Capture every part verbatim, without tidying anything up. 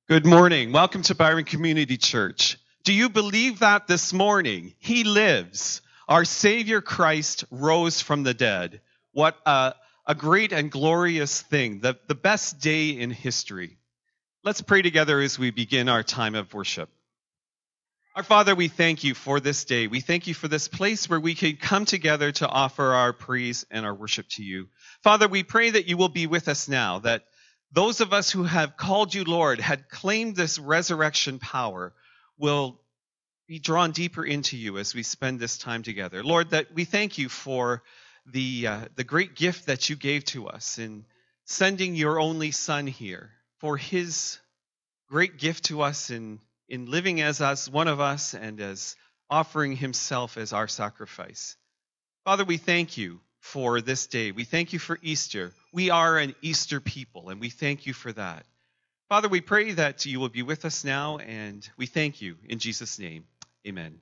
Good morning. Welcome to Byron Community Church. Do you believe that this morning He lives? Our Savior Christ rose from the dead. What a, a great and glorious thing, the, the best day in history. Let's pray together as we begin our time of worship. Our Father, we thank you for this day. We thank you for this place where we can come together to offer our praise and our worship to you. Father, we pray that you will be with us now, that those of us who have called you Lord, had claimed this resurrection power, will be drawn deeper into you as we spend this time together. Lord, that we thank you for the uh, the great gift that you gave to us in sending your only Son here, for his great gift to us in, in living as us, one of us, and as offering himself as our sacrifice. Father, we thank you for this day. We thank you for Easter. We are an Easter people, and we thank you for that. Father, we pray that you will be with us now, and we thank you in Jesus' name. Amen.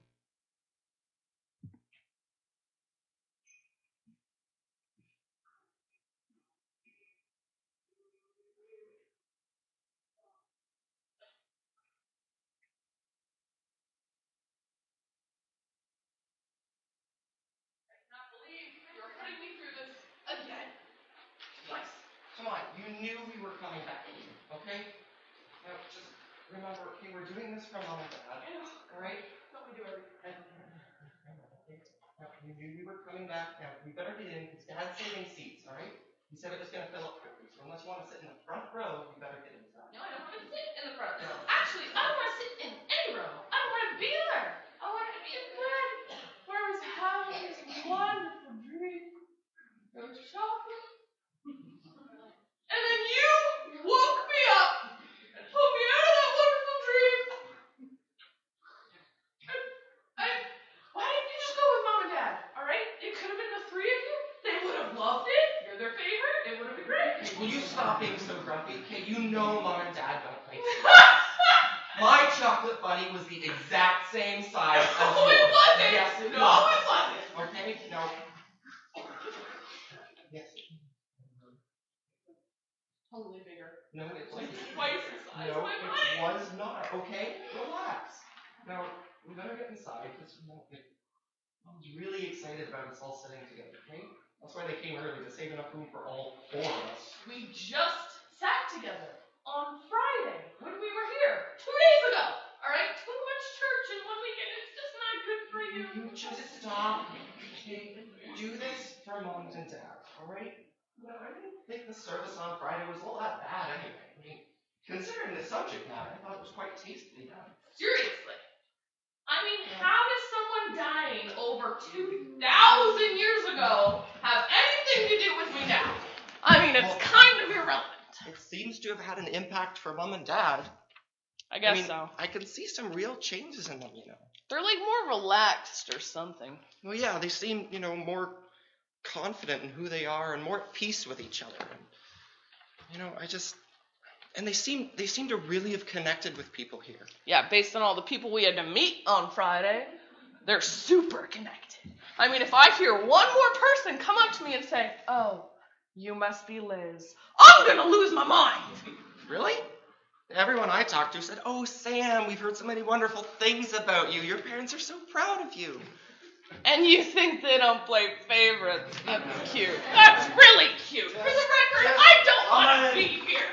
Come on, you knew we were coming back, okay? Now, just remember, okay, we're doing this for Mom and Dad, all right? Don't we do everything? Now, you knew we were coming back. Now, we better get in, because Dad's saving seats, all right? He said it was going to fill up quickly, so unless you want to sit in the front row, you better get inside. No, I don't want to sit in the front row. Actually, I don't want to sit in any row. I don't want to be there. I want to be in bed, where I was having this wonderful dream. There was chocolate. And then you woke me up and pulled me out of that wonderful dream. And, and why didn't you just go with Mom and Dad? All right? It could have been the three of you. They would have loved it. You're their favorite. It would have been great. Okay, will you stop being so grumpy? Okay, you know Mom and Dad don't like it. My chocolate bunny was the exact same size as No, yours. it wasn't. Yes, it no, was. it wasn't. Okay, no. Yes. Totally bigger. No, it wasn't. Twice the size No, of my it mind. was not. Okay, relax. Now, we better get inside because Mom's really excited about us all sitting together, okay? That's why they came early, to save enough room for all four of us. We just sat together on Friday when we were here two days ago. All right, too much church in one weekend. It's just not good for you. You just stop. Okay, do this for Mom and Dad, all right? You know, I didn't think the service on Friday was all that bad anyway. I mean, considering the subject matter, I thought it was quite tastefully done. Seriously. I mean, how does someone dying over two thousand years ago have anything to do with me now? I mean, it's Well, kind of irrelevant. It seems to have had an impact for Mom and Dad. I guess I mean, so. I can see some real changes in them, you know. They're like more relaxed or something. Well, yeah, they seem, you know, more confident in who they are and more at peace with each other. And, you know, I just, and they seem, they seem to really have connected with people here. Yeah, based on all the people we had to meet on Friday, they're super connected. I mean, if I hear one more person come up to me and say, "Oh, you must be Liz," I'm gonna lose my mind. Really? Everyone I talked to said, "Oh, Sam, we've heard so many wonderful things about you. Your parents are so proud of you." And you think they don't play favorites? That's cute. That's really cute. For the record, Yes. I don't want Fine. to be here.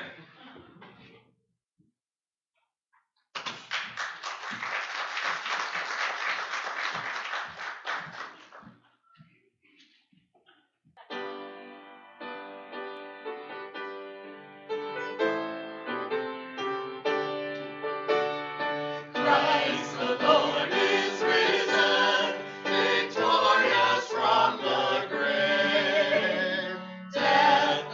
Christ the Lord is risen, victorious from the grave. Death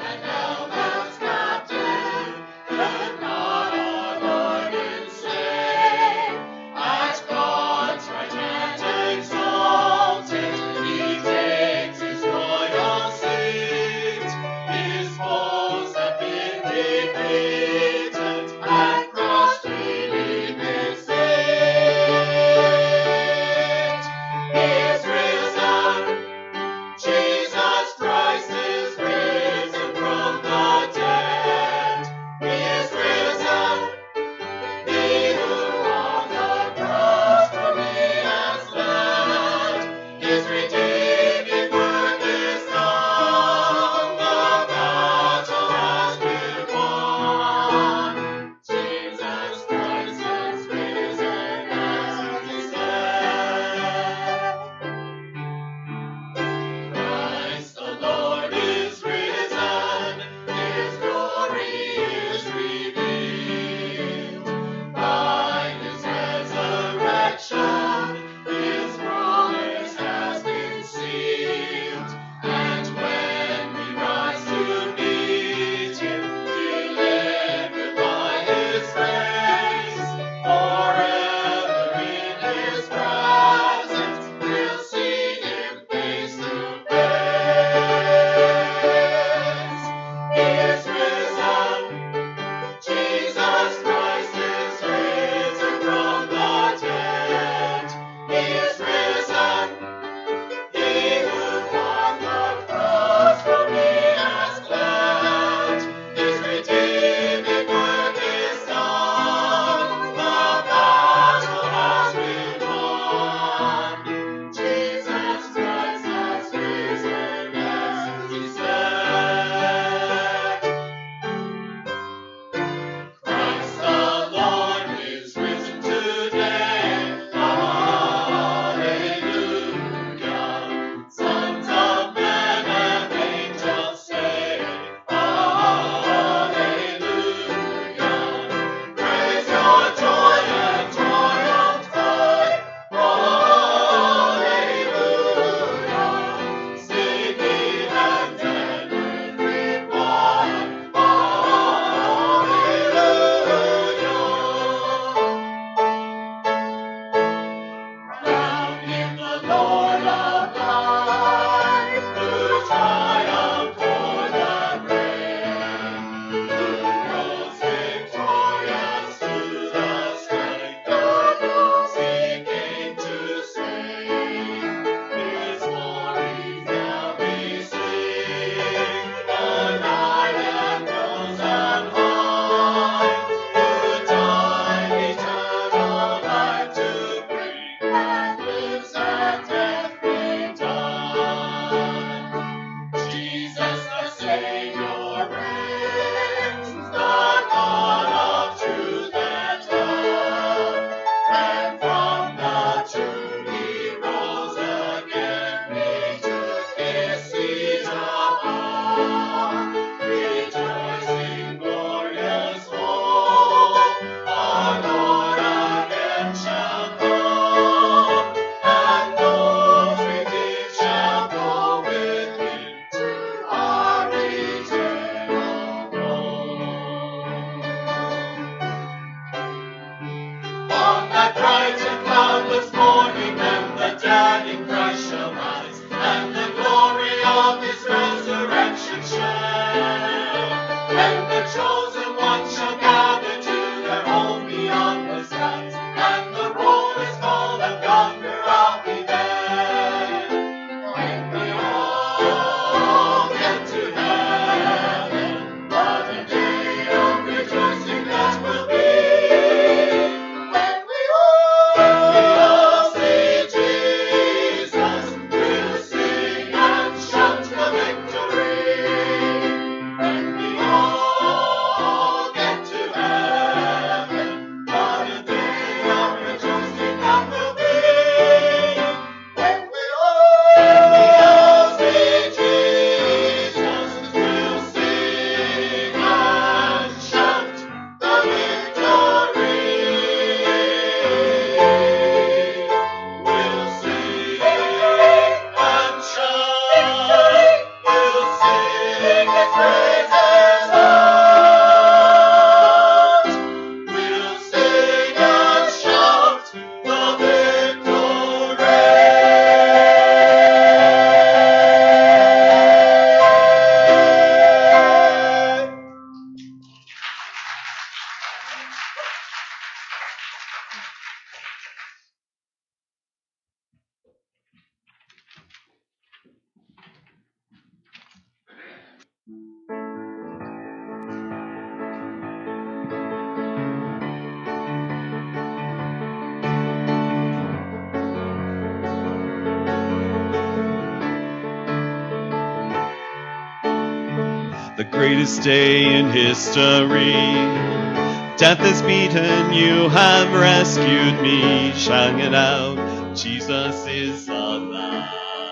The greatest day in history. Death is beaten, you have rescued me. Shout it out, Jesus is alive.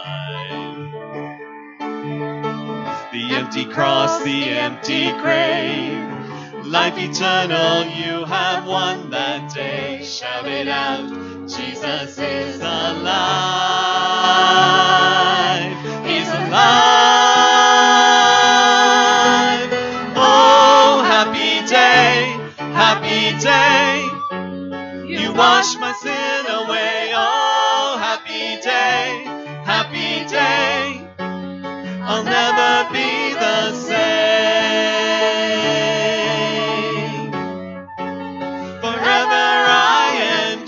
The empty cross, the empty grave. Life eternal, you have won that day. Shout it out, Jesus is alive. He's alive. Oh, happy day, happy day. You wash my sin away. Oh, happy day, happy day. I'll never be the same. Forever I am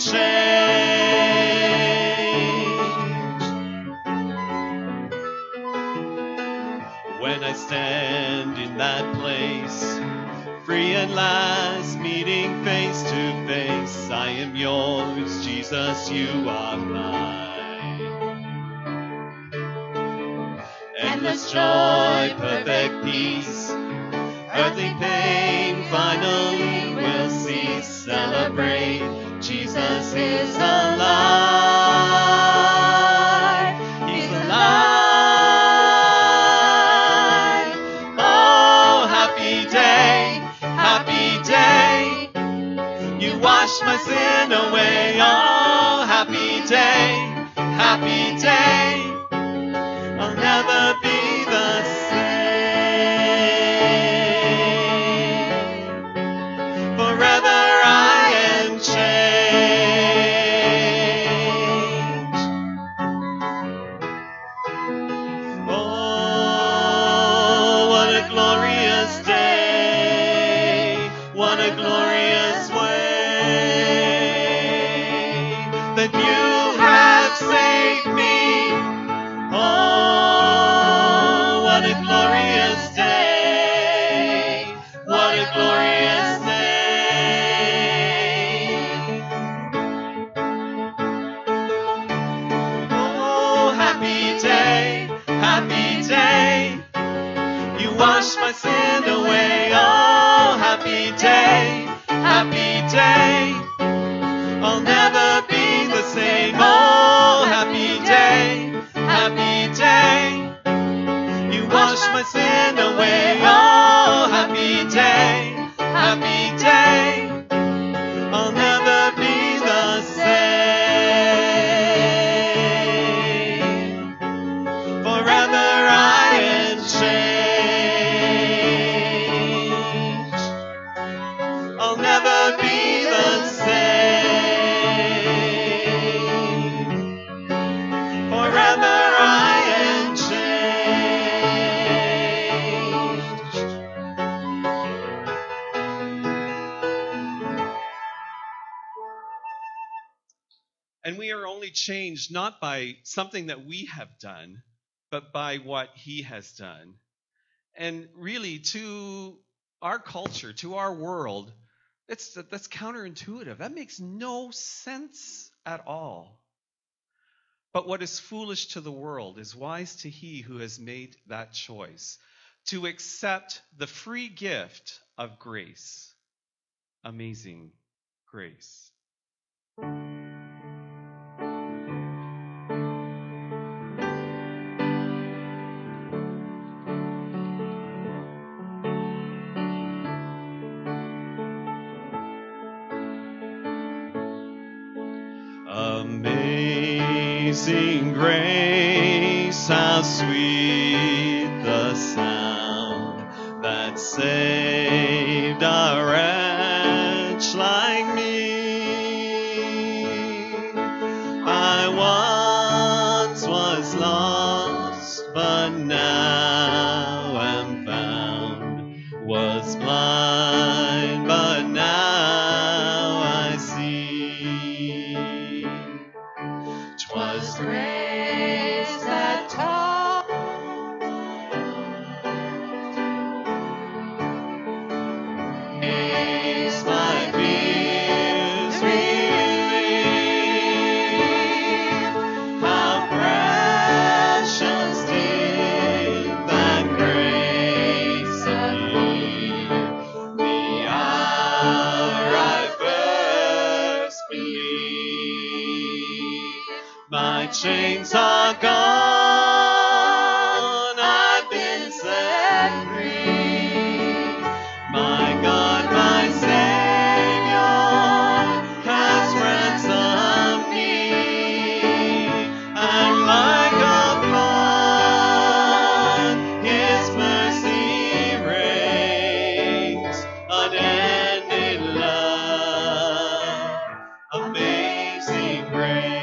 changed. When I stand in that place, free at last, meeting face to face, I am yours, Jesus, you are mine. Endless joy, perfect peace, earthly pain finally will cease. Celebrate, Jesus is alive. He's alive. Oh, happy day, happy day. You wash my sin away. Oh, happy day, happy day. I'll never be the same. Forever I am changed. Oh, what a glorious day. What a glorious way that you have saved me. Oh, what a glorious day. What a glorious day. Oh, happy day, happy day. You wash my sin away. Oh, happy day, happy day. I'll never be the same. Oh, happy day, happy day. You wash my sin away. Oh, happy day, happy day. I'll never be the same. Forever I am changed. I'll never be the same. Forever I am changed. we are only changed not by something that we have done, but by what he has done. And really, to our culture, to our world, that's, that's counterintuitive. That makes no sense at all. But what is foolish to the world is wise to he who has made that choice, to accept the free gift of grace. Amazing grace. Amazing grace, how sweet the sound that saved a wretch like me. I once was lost, but now am found, was blind, but now I see. 'Twas grace that taught grace my fears relieved. How precious did that grace appear the hour I first believed. My chains are gone, I've been set free. My God, my Savior, has ransomed me. And like a flood, His mercy reigns, unending love, amazing grace.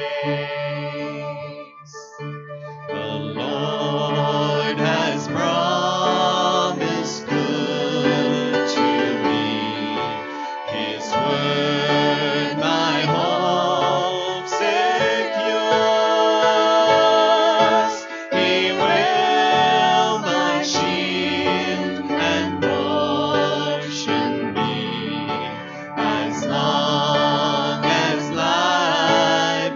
The Lord has promised good to me. His word my hope secures. He will my shield and portion be, as long as life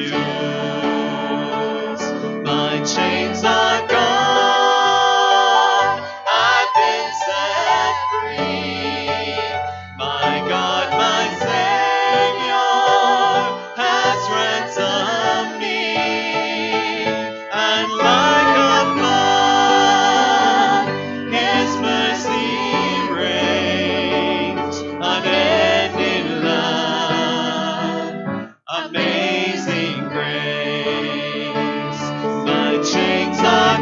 endures. My chains are gone, I've been set free. My God, my Savior, has ransomed me. And like a flood, His mercy reigns, unending love, amazing grace. My chains are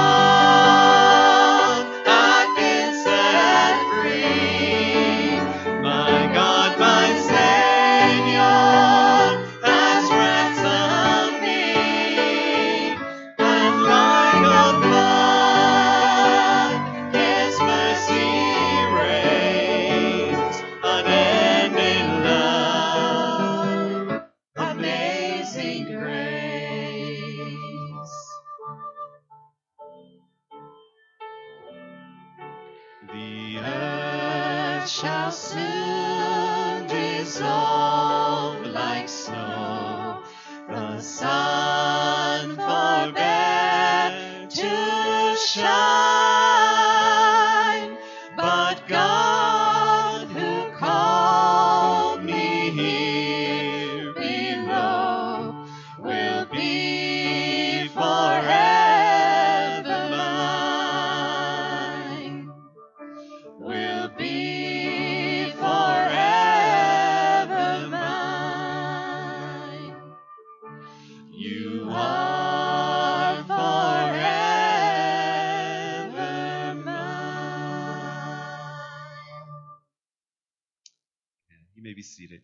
gone, I've been set free. My God, my Savior, has ransomed me. And like a flood, His mercy reigns, unending love, amazing grace. The earth shall soon dissolve like snow. The sun forbear to shine. But God, who called me here below, will be forever mine. Will be forever mine. You are forever mine. You may be seated.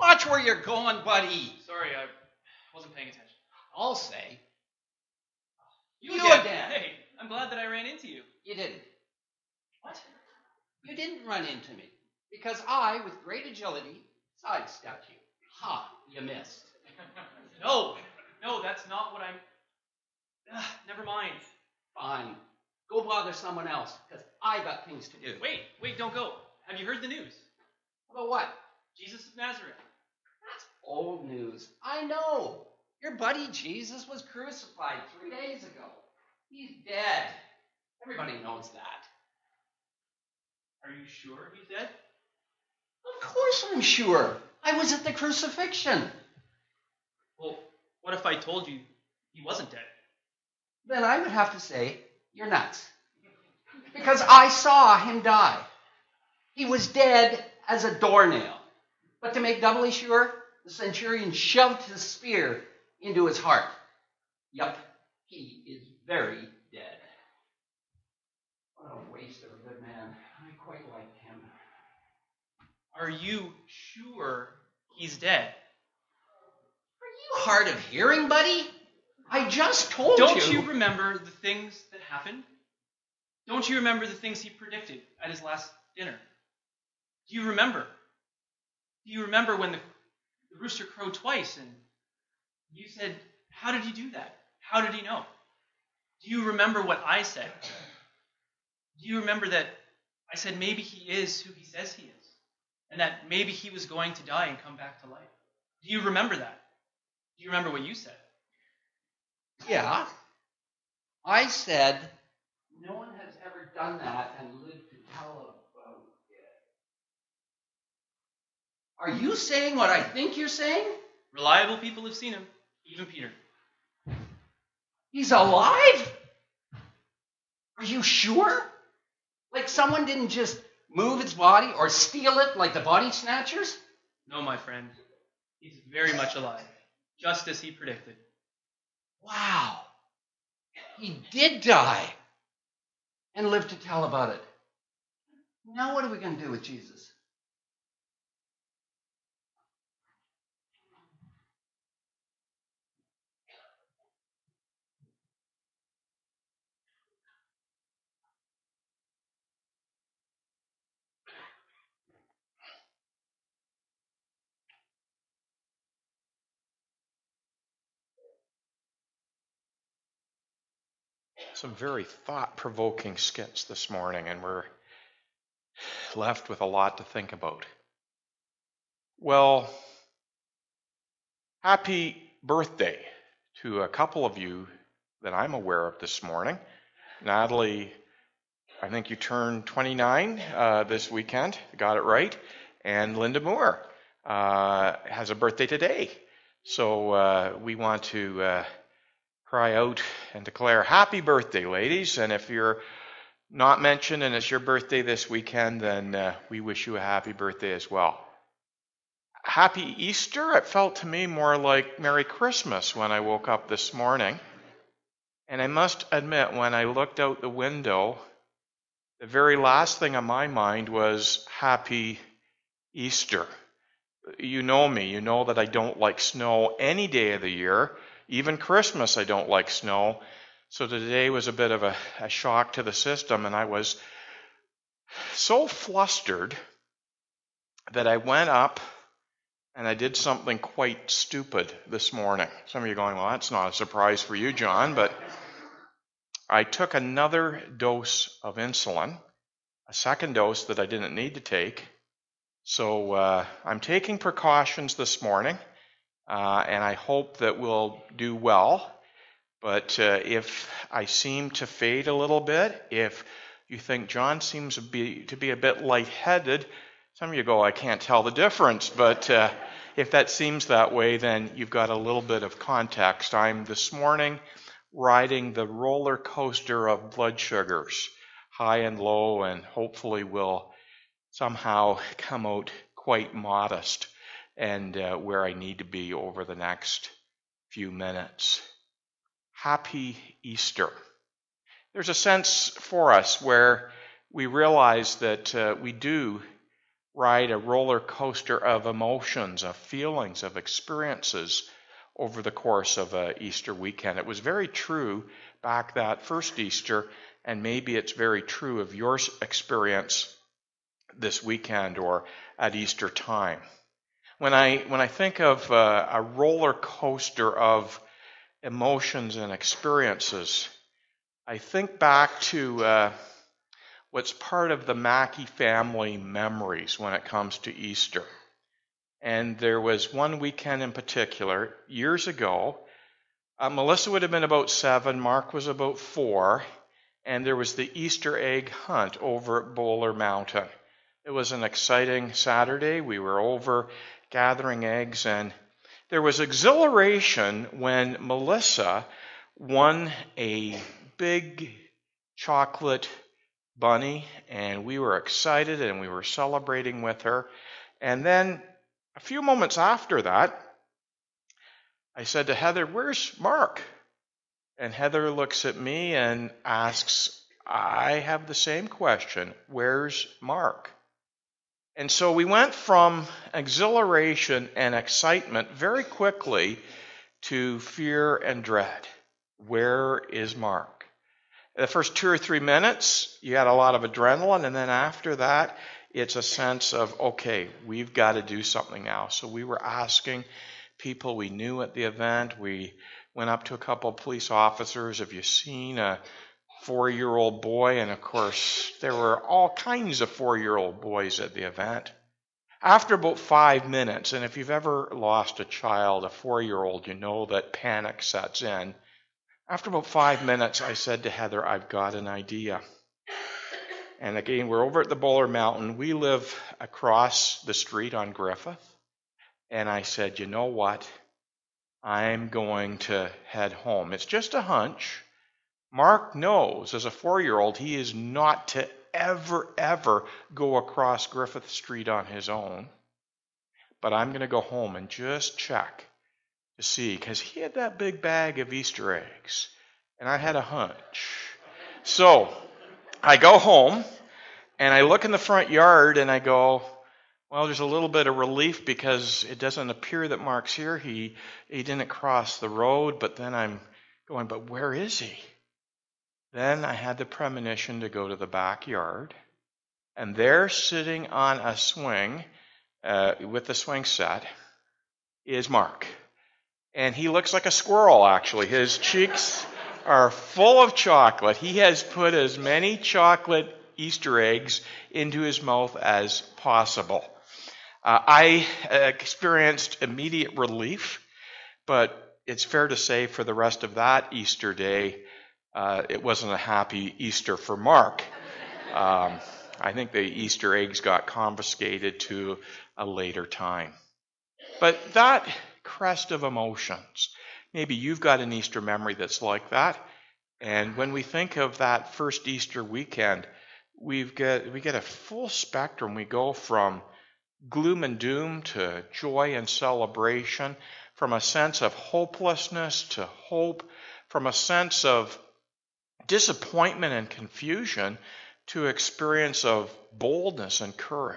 Watch where you're going, buddy. Sorry, I wasn't paying attention. I'll say. You, You did. again. Hey, I'm glad that I ran into you. You didn't. What? You didn't run into me. Because I, with great agility, sidestepped you. Ha, you missed. No, no, that's not what I'm... Ugh, never mind. Fine. Go bother someone else, because I got things to do. Wait, wait, don't go. Have you heard the news? About what? Jesus of Nazareth. That's old news. I know. Your buddy Jesus was crucified three days ago. He's dead. Everybody knows that. Are you sure he's dead? Of course I'm sure. I was at the crucifixion. Well, what if I told you he wasn't dead? Then I would have to say, you're nuts. Because I saw him die. He was dead as a doornail. But to make doubly sure, the centurion shoved his spear into his heart. Yup, he is very dead. What a waste of a good man. I quite liked him. Are you sure he's dead? Are you hard of hearing, buddy? I just told Don't you. you remember the things that happened? Don't you remember the things he predicted at his last dinner? Do you remember? Do you remember when the, the rooster crowed twice and you said, how did he do that? How did he know? Do you remember what I said? Do you remember that I said maybe he is who he says he is? And that maybe he was going to die and come back to life? Do you remember that? Do you remember what you said? Yeah. I said, no one has ever done that and lived to tell about it. Are you saying what I think you're saying? Reliable people have seen him, even Peter. He's alive? Are you sure? Like someone didn't just move his body or steal it like the body snatchers? No, my friend. He's very much alive, just as he predicted. Wow. He did die and live to tell about it. Now what are we going to do with Jesus? Some very thought-provoking skits this morning, and we're left with a lot to think about. Well, happy birthday to a couple of you that I'm aware of this morning. Natalie, I think you turned twenty-nine uh, this weekend, got it right, and Linda Moore uh, has a birthday today. So uh, we want to uh, cry out and declare happy birthday, ladies. And if you're not mentioned and it's your birthday this weekend, then uh, we wish you a happy birthday as well. Happy Easter. It felt to me more like Merry Christmas when I woke up this morning. And I must admit, when I looked out the window, the very last thing on my mind was Happy Easter. You know me. You know that I don't like snow any day of the year. Even Christmas, I don't like snow. So today was a bit of a, a shock to the system, and I was so flustered that I went up and I did something quite stupid this morning. Some of you are going, well, that's not a surprise for you, John, but I took another dose of insulin, a second dose that I didn't need to take. So uh, I'm taking precautions this morning. Uh, and I hope that we'll do well. But uh, if I seem to fade a little bit, if you think John seems to be, to be a bit lightheaded, some of you go, I can't tell the difference. But uh, if that seems that way, then you've got a little bit of context. I'm this morning riding the roller coaster of blood sugars, high and low, and hopefully will somehow come out quite modest and uh, where I need to be over the next few minutes. Happy Easter. There's a sense for us where we realize that uh, we do ride a roller coaster of emotions, of feelings, of experiences over the course of a Easter weekend. It was very true back that first Easter, and maybe it's very true of your experience this weekend or at Easter time. When I when I think of uh, a roller coaster of emotions and experiences, I think back to uh, what's part of the Mackey family memories when it comes to Easter. And there was one weekend in particular, years ago. Uh, Melissa would have been about seven, Mark was about four, and there was the Easter egg hunt over at Bowler Mountain. It was an exciting Saturday. We were over gathering eggs, and there was exhilaration when Melissa won a big chocolate bunny, and we were excited and we were celebrating with her. And then a few moments after that, I said to Heather, "Where's Mark?" And Heather looks at me and asks, "I have the same question. Where's Mark?" And so we went from exhilaration and excitement very quickly to fear and dread. Where is Mark? The first two or three minutes, you had a lot of adrenaline, and then after that, it's a sense of, okay, we've got to do something now. So we were asking people we knew at the event. We went up to a couple of police officers. Have you seen a four-year-old boy? And of course, there were all kinds of four-year-old boys at the event. After about five minutes, and if you've ever lost a child, a four-year-old, you know that panic sets in. After about five minutes, I said to Heather, "I've got an idea." And again, we're over at the Bowler Mountain. We live across the street on Griffith. And I said, "You know what? I'm going to head home. It's just a hunch. Mark knows, as a four-year-old, he is not to ever, ever go across Griffith Street on his own. But I'm going to go home and just check to see," because he had that big bag of Easter eggs, and I had a hunch. So I go home, and I look in the front yard, and I go, well, there's a little bit of relief because it doesn't appear that Mark's here. He, he didn't cross the road, but then I'm going, but where is he? Then I had the premonition to go to the backyard, and there, sitting on a swing uh, with the swing set, is Mark. And he looks like a squirrel, actually. His cheeks are full of chocolate. He has put as many chocolate Easter eggs into his mouth as possible. Uh, I experienced immediate relief, but it's fair to say for the rest of that Easter day, uh, it wasn't a happy Easter for Mark. Um, I think the Easter eggs got confiscated to a later time. But that crest of emotions, maybe you've got an Easter memory that's like that. And when we think of that first Easter weekend, we've got, we get a full spectrum. We go from gloom and doom to joy and celebration, from a sense of hopelessness to hope, from a sense of disappointment and confusion to experience of boldness and courage.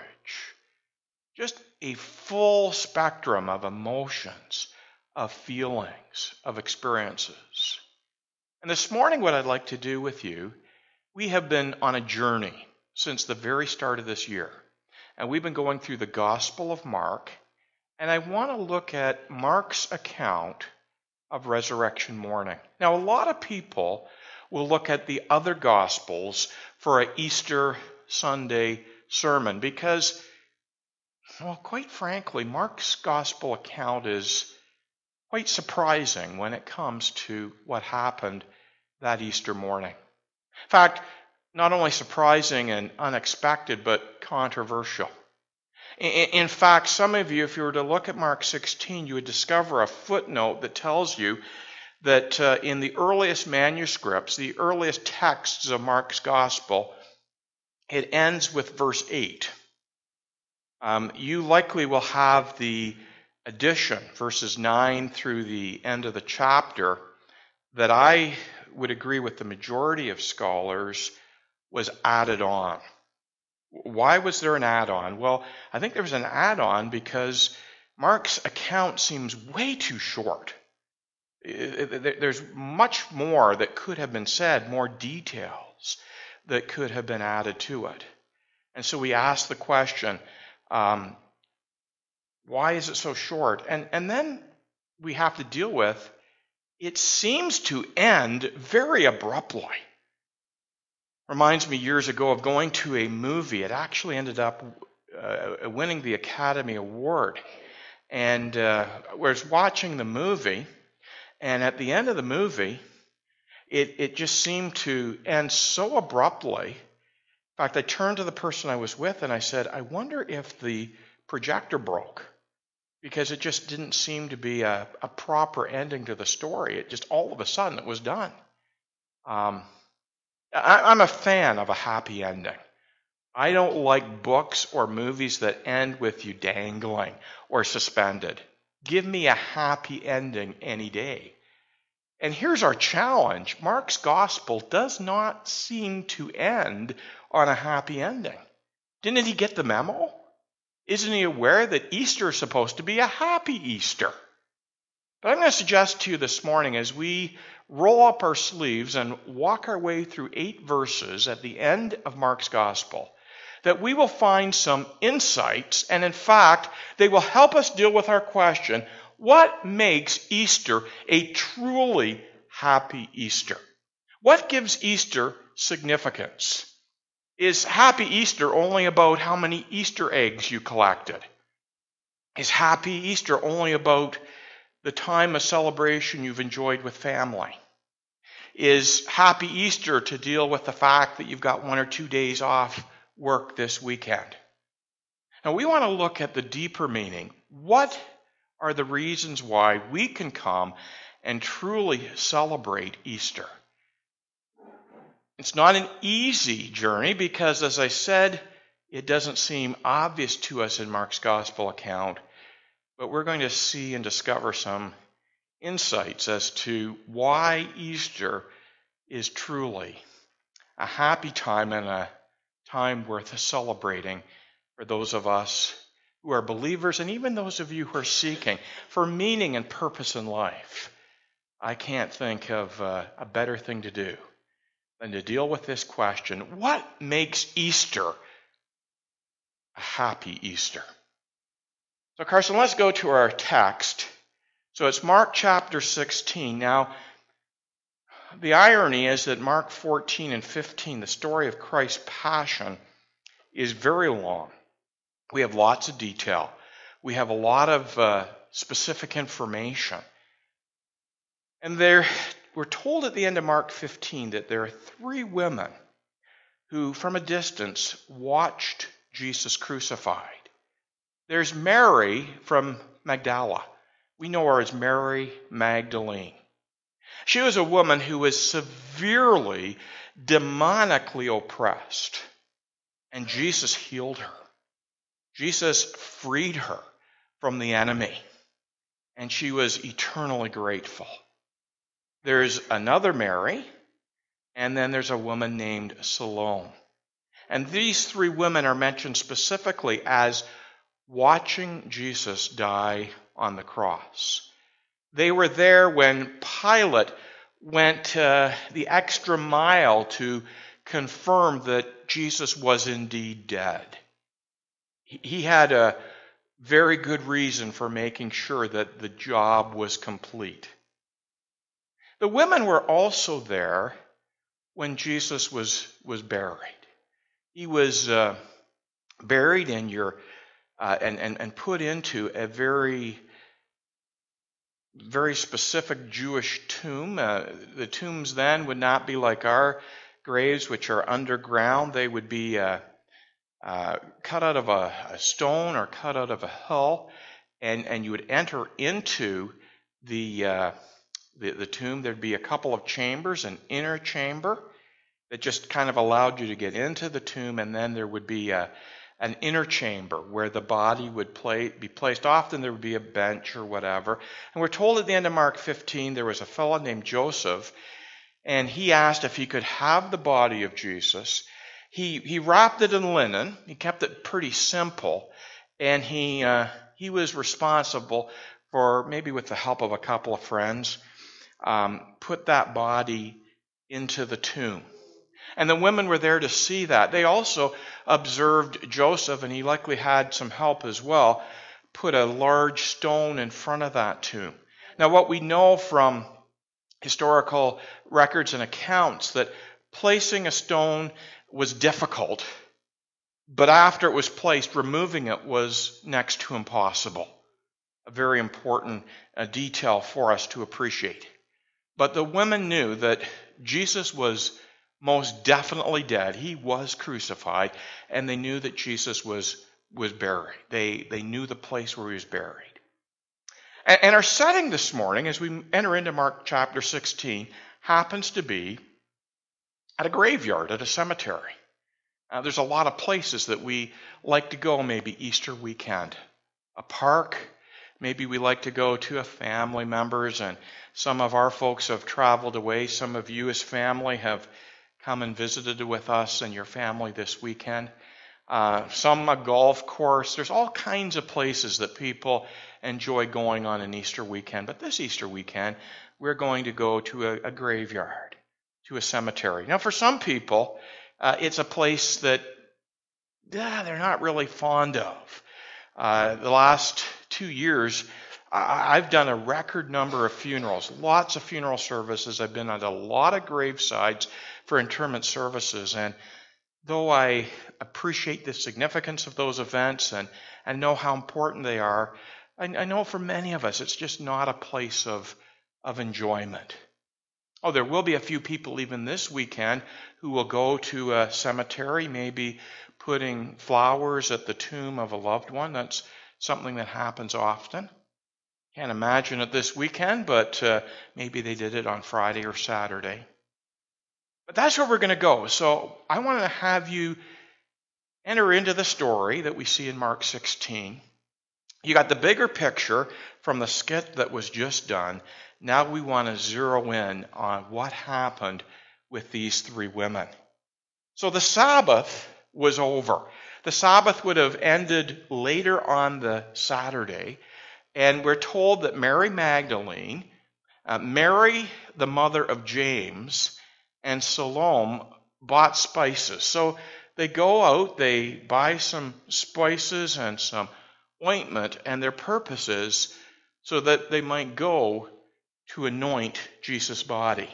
Just a full spectrum of emotions, of feelings, of experiences. And this morning, what I'd like to do with you, we have been on a journey since the very start of this year. And we've been going through the Gospel of Mark. And I want to look at Mark's account of resurrection morning. Now, a lot of people will look at the other Gospels for an Easter Sunday sermon because, well, quite frankly, Mark's Gospel account is quite surprising when it comes to what happened that Easter morning. In fact, not only surprising and unexpected, but controversial. In fact, some of you, if you were to look at Mark sixteen, you would discover a footnote that tells you that uh, in the earliest manuscripts, the earliest texts of Mark's Gospel, it ends with verse eight. Um, you likely will have the addition, verses nine through the end of the chapter, that I would agree with the majority of scholars was added on. Why was there an add-on? Well, I think there was an add-on because Mark's account seems way too short. There's much more that could have been said, more details that could have been added to it. And so we ask the question, um, why is it so short? And, and then we have to deal with, it seems to end very abruptly. Reminds me years ago of going to a movie. It actually ended up uh, winning the Academy Award. And uh, I was watching the movie, and at the end of the movie, it, it just seemed to end so abruptly. In fact, I turned to the person I was with and I said, I wonder if the projector broke, because it just didn't seem to be a, a proper ending to the story. It just all of a sudden it was done. Um, I, I'm a fan of a happy ending. I don't like books or movies that end with you dangling or suspended. Give me a happy ending any day. And here's our challenge. Mark's gospel does not seem to end on a happy ending. Didn't he get the memo? Isn't he aware that Easter is supposed to be a happy Easter? But I'm going to suggest to you this morning, as we roll up our sleeves and walk our way through eight verses at the end of Mark's gospel, that we will find some insights, and in fact, they will help us deal with our question, what makes Easter a truly happy Easter? What gives Easter significance? Is Happy Easter only about how many Easter eggs you collected? Is Happy Easter only about the time of celebration you've enjoyed with family? Is Happy Easter to deal with the fact that you've got one or two days off work this weekend? Now, we want to look at the deeper meaning. What are the reasons why we can come and truly celebrate Easter? It's not an easy journey because, as I said, it doesn't seem obvious to us in Mark's gospel account, but we're going to see and discover some insights as to why Easter is truly a happy time and a time worth celebrating for those of us who are believers, and even those of you who are seeking for meaning and purpose in life. I can't think of uh, a better thing to do than to deal with this question: what makes Easter a happy Easter? So, Carson, let's go to our text. So it's Mark chapter sixteen. Now, the irony is that Mark fourteen and fifteen, the story of Christ's passion, is very long. We have lots of detail. We have a lot of uh, specific information. And there, we're told at the end of Mark fifteen that there are three women who, from a distance, watched Jesus crucified. There's Mary from Magdala. We know her as Mary Magdalene. She was a woman who was severely, demonically oppressed, and Jesus healed her. Jesus freed her from the enemy, and she was eternally grateful. There's another Mary, and then there's a woman named Salome. And these three women are mentioned specifically as watching Jesus die on the cross. They were there when Pilate went uh, the extra mile to confirm that Jesus was indeed dead. He had a very good reason for making sure that the job was complete. The women were also there when Jesus was, was buried. He was uh, buried in your uh, and, and, and put into a very, very specific Jewish tomb. Uh, the tombs then would not be like our graves, which are underground. They would be uh, Uh, cut out of a, a stone or cut out of a hill, and, and you would enter into the, uh, the the tomb. There'd be a couple of chambers, an inner chamber that just kind of allowed you to get into the tomb, and then there would be a, an inner chamber where the body would play, be placed. Often there would be a bench or whatever. And we're told at the end of Mark fifteen there was a fellow named Joseph, and he asked if he could have the body of Jesus. He, he wrapped it in linen. He kept it pretty simple. And he, uh, he was responsible for, maybe with the help of a couple of friends, um, put that body into the tomb. And the women were there to see that. They also observed Joseph, and he likely had some help as well, put a large stone in front of that tomb. Now, what we know from historical records and accounts, that placing a stone was difficult, but after it was placed, removing it was next to impossible. A very important uh, detail for us to appreciate. But the women knew that Jesus was most definitely dead. He was crucified, and they knew that Jesus was, was buried. They, they knew the place where he was buried. And, and our setting this morning, as we enter into Mark chapter sixteen, happens to be at a graveyard, at a cemetery. Uh, there's a lot of places that we like to go, maybe Easter weekend. A park, maybe we like to go to a family member's, and some of our folks have traveled away. Some of you as family have come and visited with us and your family this weekend. Uh, some a golf course. There's all kinds of places that people enjoy going on an Easter weekend. But this Easter weekend, we're going to go to a, a graveyard, to a cemetery. Now, for some people, uh, it's a place that yeah, they're not really fond of. Uh, the last two years, I've done a record number of funerals, lots of funeral services. I've been at a lot of gravesides for interment services. And though I appreciate the significance of those events and, and know how important they are, I, I know for many of us, it's just not a place of, of enjoyment. Oh, there will be a few people even this weekend who will go to a cemetery, maybe putting flowers at the tomb of a loved one. That's something that happens often. Can't imagine it this weekend, but uh, maybe they did it on Friday or Saturday. But that's where we're going to go. So I want to have you enter into the story that we see in Mark sixteen. You got the bigger picture from the skit that was just done. Now we want to zero in on what happened with these three women. So the Sabbath was over. The Sabbath would have ended later on the Saturday. And we're told that Mary Magdalene, uh, Mary, the mother of James, and Salome bought spices. So they go out, they buy some spices and some ointment, and their purpose is so that they might go to anoint Jesus' body.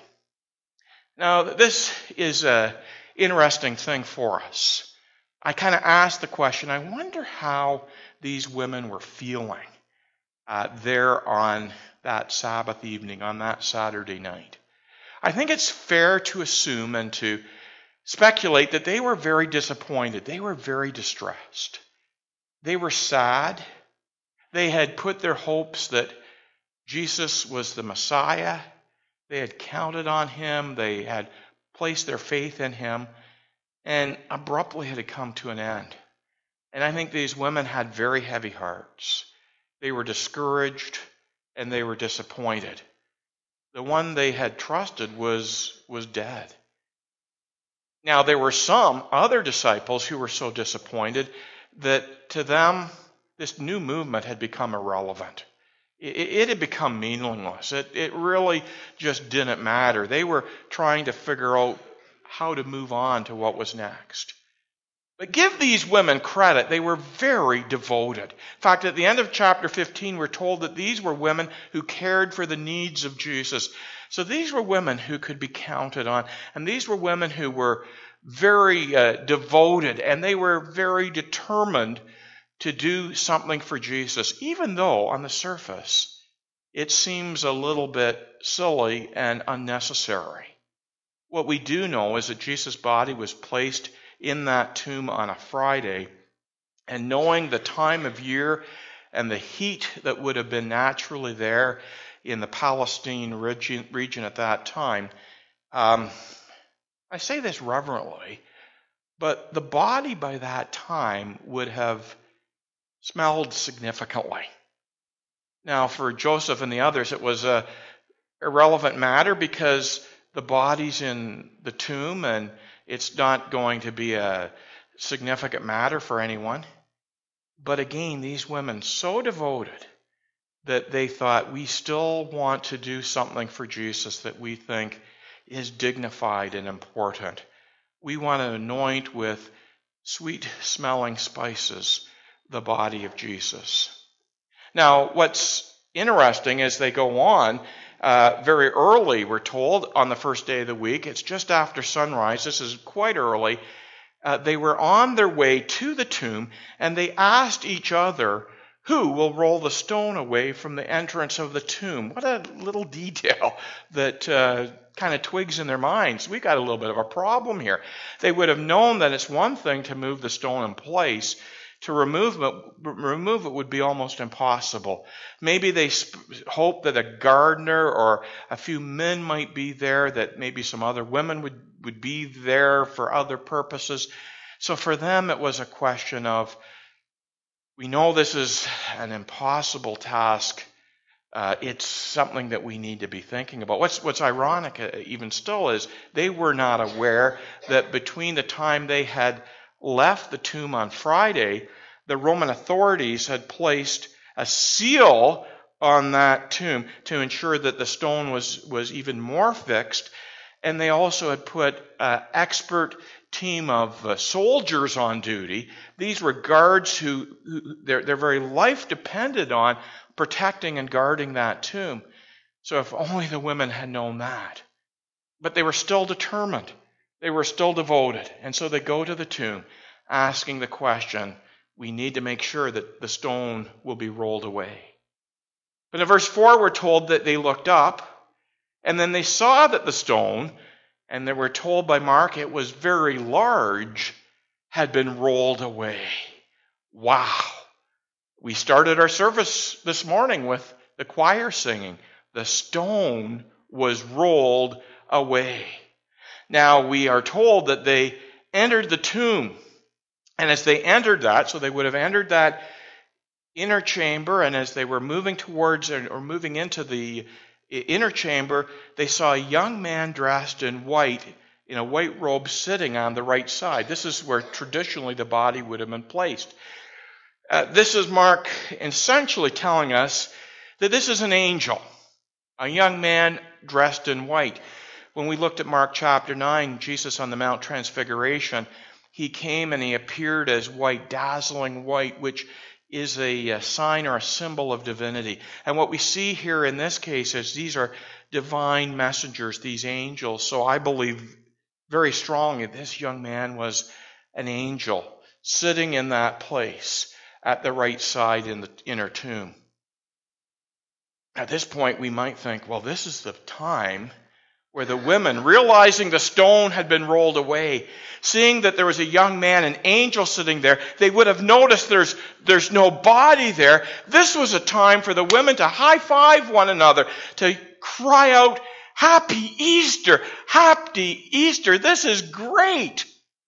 Now, this is an interesting thing for us. I kind of asked the question, I wonder how these women were feeling Uh, there on that Sabbath evening, on that Saturday night. I think it's fair to assume and to speculate that they were very disappointed. They were very distressed. They were sad. They had put their hopes that Jesus was the Messiah. They had counted on him. They had placed their faith in him. And abruptly it had come to an end. And I think these women had very heavy hearts. They were discouraged and they were disappointed. The one they had trusted was, was dead. Now, there were some other disciples who were so disappointed that to them, this new movement had become irrelevant. It, it had become meaningless. It, it really just didn't matter. They were trying to figure out how to move on to what was next. But give these women credit. They were very devoted. In fact, at the end of chapter fifteen, we're told that these were women who cared for the needs of Jesus. So these were women who could be counted on. And these were women who were very uh, devoted. And they were very determined to do something for Jesus, even though on the surface it seems a little bit silly and unnecessary. What we do know is that Jesus' body was placed in that tomb on a Friday, and knowing the time of year and the heat that would have been naturally there in the Palestine region, region at that time, um, I say this reverently, but the body by that time would have smelled significantly. Now, for Joseph and the others, it was a irrelevant matter because the body's in the tomb and It's not going to be a significant matter for anyone. But again, these women so devoted that they thought, we still want to do something for Jesus that we think is dignified and important. We want to anoint with sweet-smelling spices the body of Jesus. Now, what's interesting as they go on, uh, very early, we're told, on the first day of the week, it's just after sunrise, this is quite early, uh, they were on their way to the tomb, and they asked each other, who will roll the stone away from the entrance of the tomb? What a little detail that uh, kind of twigs in their minds. We got a little bit of a problem here. They would have known that it's one thing to move the stone in place. To remove it, remove it would be almost impossible. Maybe they sp- hope that a gardener or a few men might be there, that maybe some other women would, would be there for other purposes. So for them, it was a question of, we know this is an impossible task. Uh, it's something that we need to be thinking about. What's, what's ironic, uh, even still, is they were not aware that between the time they had left the tomb on Friday, the Roman authorities had placed a seal on that tomb to ensure that the stone was, was even more fixed. And they also had put an expert team of uh, soldiers on duty. These were guards who, who their, their very life depended on protecting and guarding that tomb. So if only the women had known that. But they were still determined. They were still devoted. And so they go to the tomb asking the question, we need to make sure that the stone will be rolled away. But in verse four, we're told that they looked up, and then they saw that the stone, and they were told by Mark it was very large, had been rolled away. Wow. We started our service this morning with the choir singing. The stone was rolled away. Now we are told that they entered the tomb. And as they entered that, so they would have entered that inner chamber, and as they were moving towards or moving into the inner chamber, they saw a young man dressed in white, in a white robe, sitting on the right side. This is where traditionally the body would have been placed. Uh, this is Mark essentially telling us that this is an angel, a young man dressed in white. When we looked at Mark chapter nine, Jesus on the Mount Transfiguration, he came and he appeared as white, dazzling white, which is a, a sign or a symbol of divinity. And what we see here in this case is these are divine messengers, these angels. So I believe very strongly this young man was an angel sitting in that place at the right side in the inner tomb. At this point, we might think, well, this is the time where the women, realizing the stone had been rolled away, seeing that there was a young man, an angel sitting there, they would have noticed there's, there's no body there. This was a time for the women to high-five one another, to cry out, Happy Easter! Happy Easter! This is great!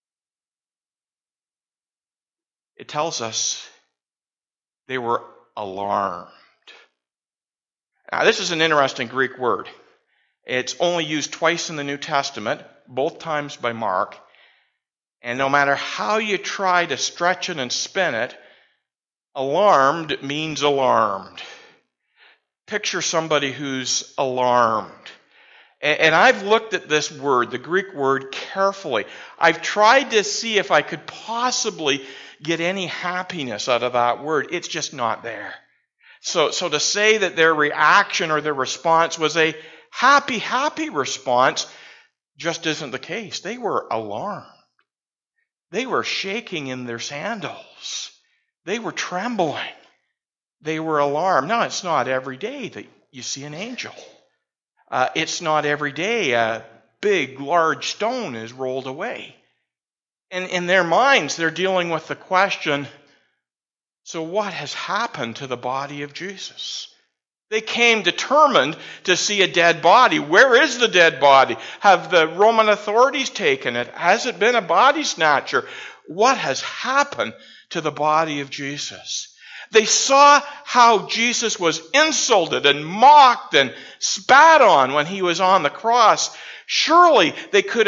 It tells us they were alarmed. Now, this is an interesting Greek word. It's only used twice in the New Testament, both times by Mark. And no matter how you try to stretch it and spin it, alarmed means alarmed. Picture somebody who's alarmed. And I've looked at this word, the Greek word, carefully. I've tried to see if I could possibly get any happiness out of that word. It's just not there. So, so to say that their reaction or their response was a happy, happy response just isn't the case. They were alarmed. They were shaking in their sandals. They were trembling. They were alarmed. Now, it's not every day that you see an angel. Uh, it's not every day a big, large stone is rolled away. And in their minds, they're dealing with the question, so what has happened to the body of Jesus? They came determined to see a dead body. Where is the dead body? Have the Roman authorities taken it? Has it been a body snatcher? What has happened to the body of Jesus? They saw how Jesus was insulted and mocked and spat on when he was on the cross. Surely they could have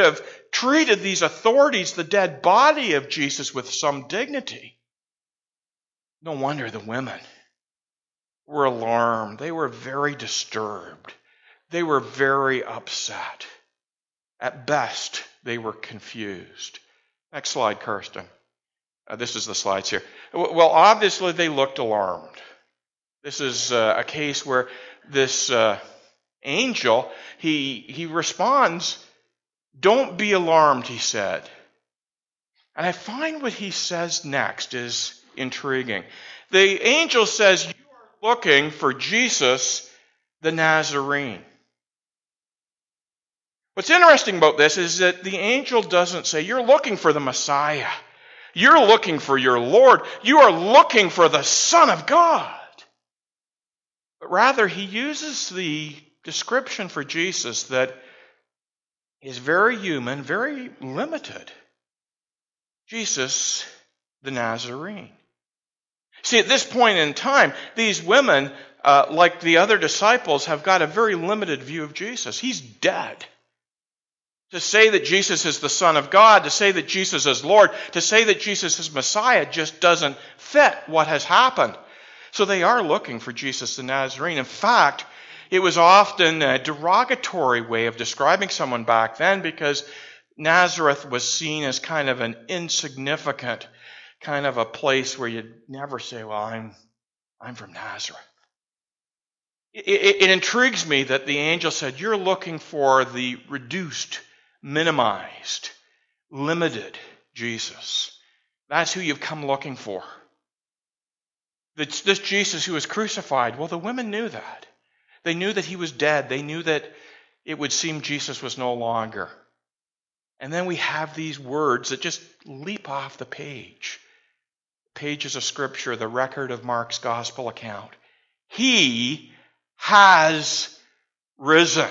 treated these authorities, the dead body of Jesus, with some dignity. No wonder the women were alarmed. They were very disturbed. They were very upset. At best, they were confused. Next slide, Kirsten. Uh, this is the slides here. Well, obviously, they looked alarmed. This is uh, a case where this uh, angel, he, he responds, "Don't be alarmed," he said. And I find what he says next is intriguing. The angel says, "You are looking for Jesus the Nazarene." What's interesting about this is that the angel doesn't say, "You're looking for the Messiah. You're looking for your Lord. You are looking for the Son of God." But rather, he uses the description for Jesus that is very human, very limited. Jesus the Nazarene. See, at this point in time, these women, uh, like the other disciples, have got a very limited view of Jesus. He's dead. To say that Jesus is the Son of God, to say that Jesus is Lord, to say that Jesus is Messiah just doesn't fit what has happened. So they are looking for Jesus the Nazarene. In fact, it was often a derogatory way of describing someone back then because Nazareth was seen as kind of an insignificant, kind of a place where you'd never say, "Well, I'm, I'm from Nazareth." It, it, it intrigues me that the angel said, "You're looking for the reduced, minimized, limited Jesus. That's who you've come looking for. This, this Jesus who was crucified." Well, the women knew that. They knew that he was dead. They knew that it would seem Jesus was no longer. And then we have these words that just leap off the page. Pages of Scripture, the record of Mark's gospel account. He has risen.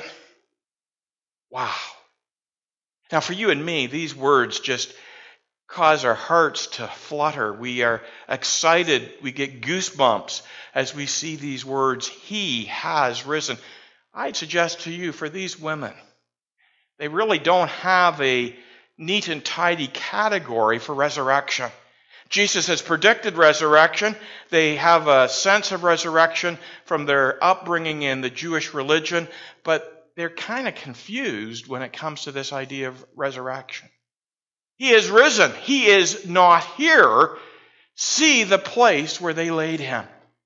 Wow. Now, for you and me, these words just cause our hearts to flutter. We are excited. We get goosebumps as we see these words, "He has risen." I'd suggest to you, for these women, they really don't have a neat and tidy category for resurrection. Jesus has predicted resurrection. They have a sense of resurrection from their upbringing in the Jewish religion, but they're kind of confused when it comes to this idea of resurrection. He is risen. He is not here. See the place where they laid him.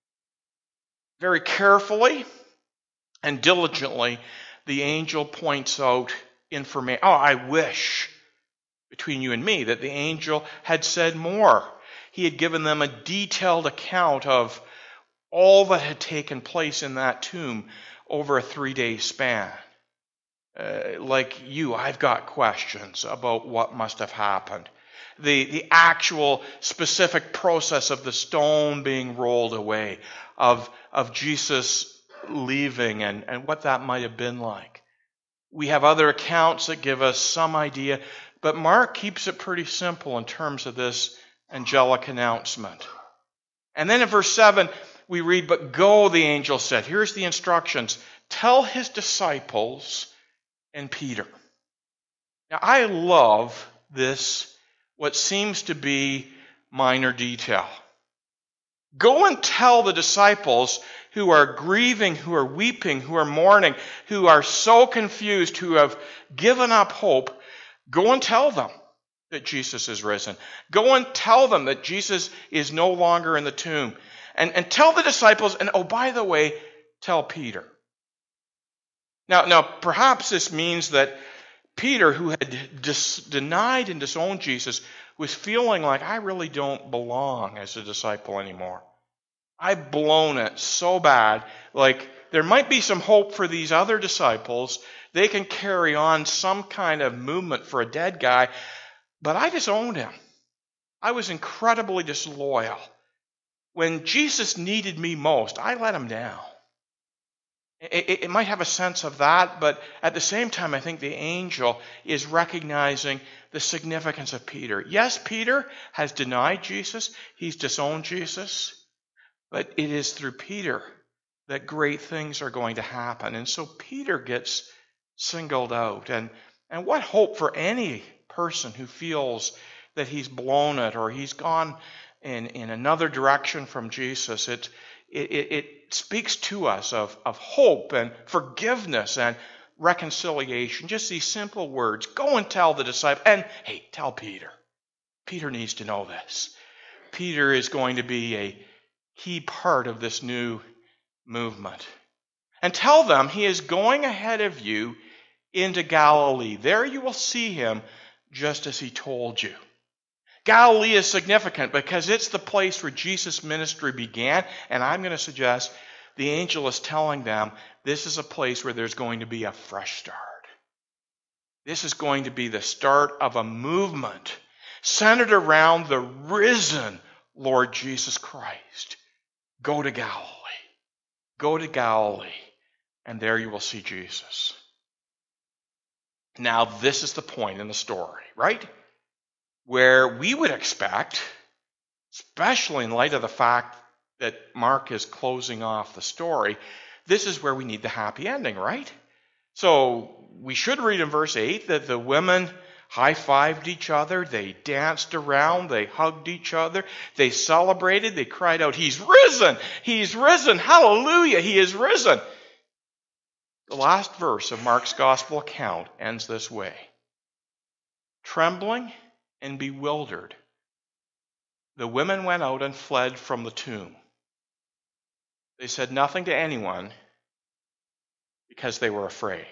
Very carefully and diligently, the angel points out information. Oh, I wish, between you and me, that the angel had said more. He had given them a detailed account of all that had taken place in that tomb over a three-day span. Uh, like you, I've got questions about what must have happened. The, the actual specific process of the stone being rolled away, of, of Jesus leaving and, and what that might have been like. We have other accounts that give us some idea, but Mark keeps it pretty simple in terms of this angelic announcement. And then in verse seven, we read, "But go," the angel said. Here's the instructions. "Tell his disciples and Peter." Now, I love this, what seems to be minor detail. Go and tell the disciples who are grieving, who are weeping, who are mourning, who are so confused, who have given up hope. Go and tell them that Jesus is risen. Go and tell them that Jesus is no longer in the tomb. And, and tell the disciples, and oh, by the way, tell Peter. Now, now, perhaps this means that Peter, who had dis- denied and disowned Jesus, was feeling like, I really don't belong as a disciple anymore. I've blown it so bad. Like, there might be some hope for these other disciples. They can carry on some kind of movement for a dead guy, but I disowned him. I was incredibly disloyal. When Jesus needed me most, I let him down. It, it might have a sense of that, but at the same time, I think the angel is recognizing the significance of Peter. Yes, Peter has denied Jesus. He's disowned Jesus. But it is through Peter that great things are going to happen. And so Peter gets singled out. And And what hope for any person who feels that he's blown it or he's gone in, in another direction from Jesus. It, it, it speaks to us of, of hope and forgiveness and reconciliation. Just these simple words. Go and tell the disciple. And hey, tell Peter. Peter needs to know this. Peter is going to be a key part of this new movement. And tell them he is going ahead of you into Galilee. There you will see him just as he told you. Galilee is significant because it's the place where Jesus' ministry began, and I'm going to suggest the angel is telling them this is a place where there's going to be a fresh start. This is going to be the start of a movement centered around the risen Lord Jesus Christ. Go to Galilee. Go to Galilee, and there you will see Jesus. Now, this is the point in the story, right? Where we would expect, especially in light of the fact that Mark is closing off the story, this is where we need the happy ending, right? So we should read in verse eight that the women high-fived each other, they danced around, they hugged each other, they celebrated, they cried out, "He's risen! He's risen! Hallelujah! He is risen!" The last verse of Mark's gospel account ends this way. Trembling and bewildered, the women went out and fled from the tomb. They said nothing to anyone because they were afraid.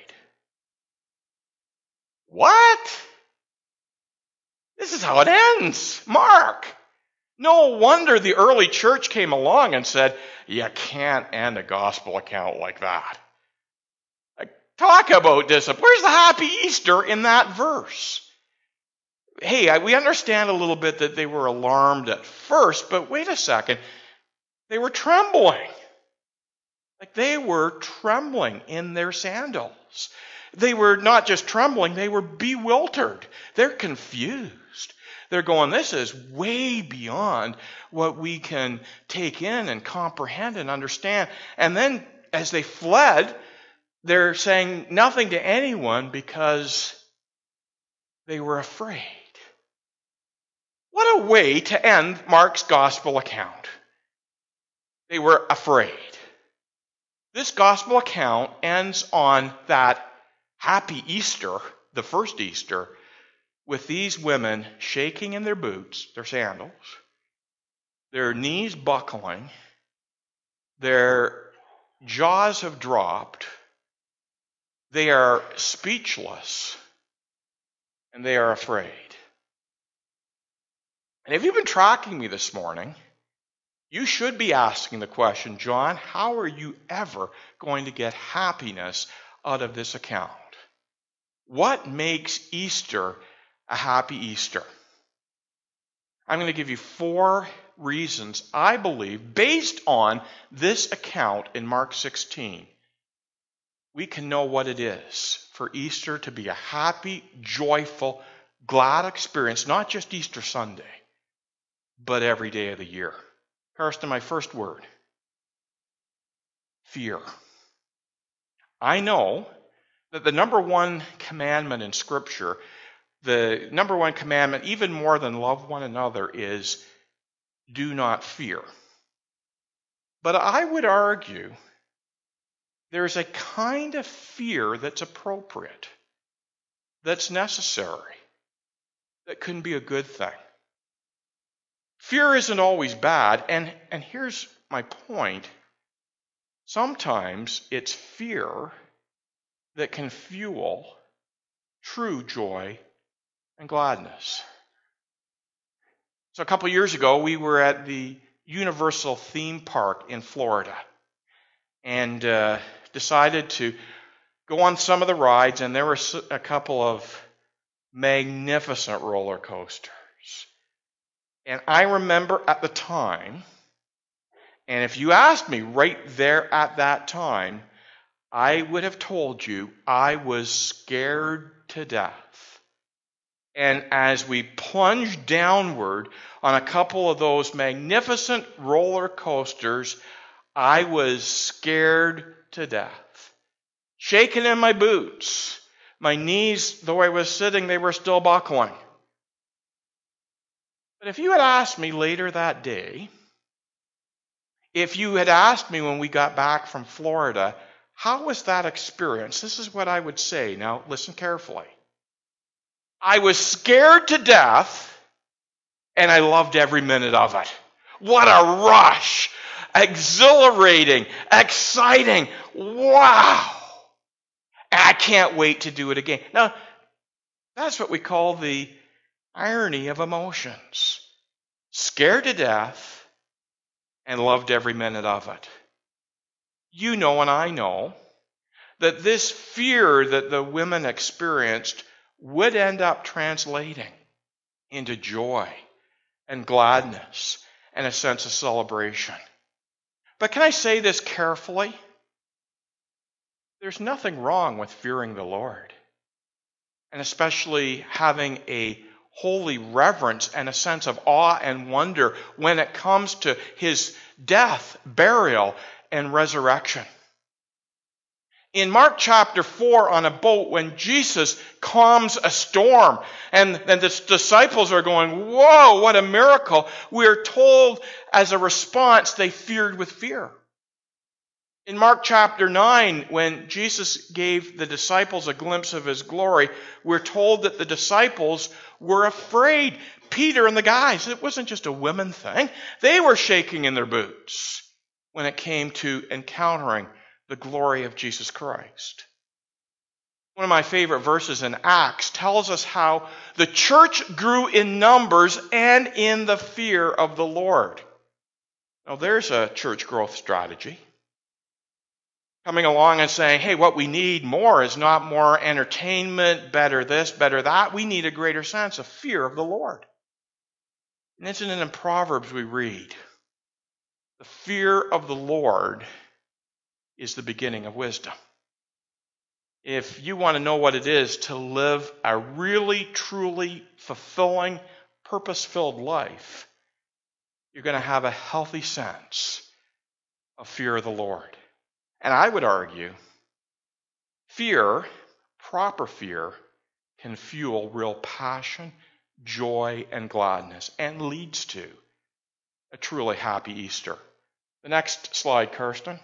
What? This is how it ends. Mark. No wonder the early church came along and said, you can't end a gospel account like that. Like, talk about discipline. Where's the happy Easter in that verse? Hey, I, we understand a little bit that they were alarmed at first, but wait a second. They were trembling. Like they were trembling in their sandals. They were not just trembling, they were bewildered. They're confused. They're going, this is way beyond what we can take in and comprehend and understand. And then as they fled, they're saying nothing to anyone because they were afraid. What a way to end Mark's gospel account. They were afraid. This gospel account ends on that happy Easter, the first Easter, with these women shaking in their boots, their sandals, their knees buckling, their jaws have dropped, they are speechless, and they are afraid. And if you've been tracking me this morning, you should be asking the question, John, how are you ever going to get happiness out of this account? What makes Easter a happy Easter? I'm going to give you four reasons, I believe, based on this account in Mark sixteen. We can know what it is for Easter to be a happy, joyful, glad experience, not just Easter Sunday, but every day of the year. Kirsten, my first word, fear. I know that the number one commandment in Scripture, the number one commandment, even more than love one another, is do not fear. But I would argue there's a kind of fear that's appropriate, that's necessary, that can be a good thing. Fear isn't always bad, and, and here's my point. Sometimes it's fear that can fuel true joy and gladness. So a couple years ago, we were at the Universal theme park in Florida and uh, decided to go on some of the rides, and there were a couple of magnificent roller coasters. And I remember at the time, and if you asked me right there at that time, I would have told you I was scared to death. And as we plunged downward on a couple of those magnificent roller coasters, I was scared to death. Shaking in my boots. My knees, though I was sitting, they were still buckling. But if you had asked me later that day, if you had asked me when we got back from Florida, how was that experience? This is what I would say. Now, listen carefully. I was scared to death, and I loved every minute of it. What a rush! Exhilarating, exciting. Wow! I can't wait to do it again. Now, that's what we call the irony of emotions. Scared to death and loved every minute of it. You know and I know that this fear that the women experienced would end up translating into joy and gladness and a sense of celebration. But can I say this carefully? There's nothing wrong with fearing the Lord, and especially having a holy reverence and a sense of awe and wonder when it comes to his death, burial, and resurrection. In Mark chapter four, on a boat, when Jesus calms a storm, and, and the disciples are going, whoa, what a miracle, we're told as a response they feared with fear. In Mark chapter nine, when Jesus gave the disciples a glimpse of his glory, we're told that the disciples were afraid. Peter and the guys, it wasn't just a women thing. They were shaking in their boots when it came to encountering the glory of Jesus Christ. One of my favorite verses in Acts tells us how the church grew in numbers and in the fear of the Lord. Now there's a church growth strategy. Coming along and saying, hey, what we need more is not more entertainment, better this, better that. We need a greater sense of fear of the Lord. And isn't it in Proverbs we read, the fear of the Lord is the beginning of wisdom. If you want to know what it is to live a really, truly fulfilling, purpose-filled life, you're going to have a healthy sense of fear of the Lord. And I would argue, fear, proper fear, can fuel real passion, joy, and gladness, and leads to a truly happy Easter. The next slide, Kirsten.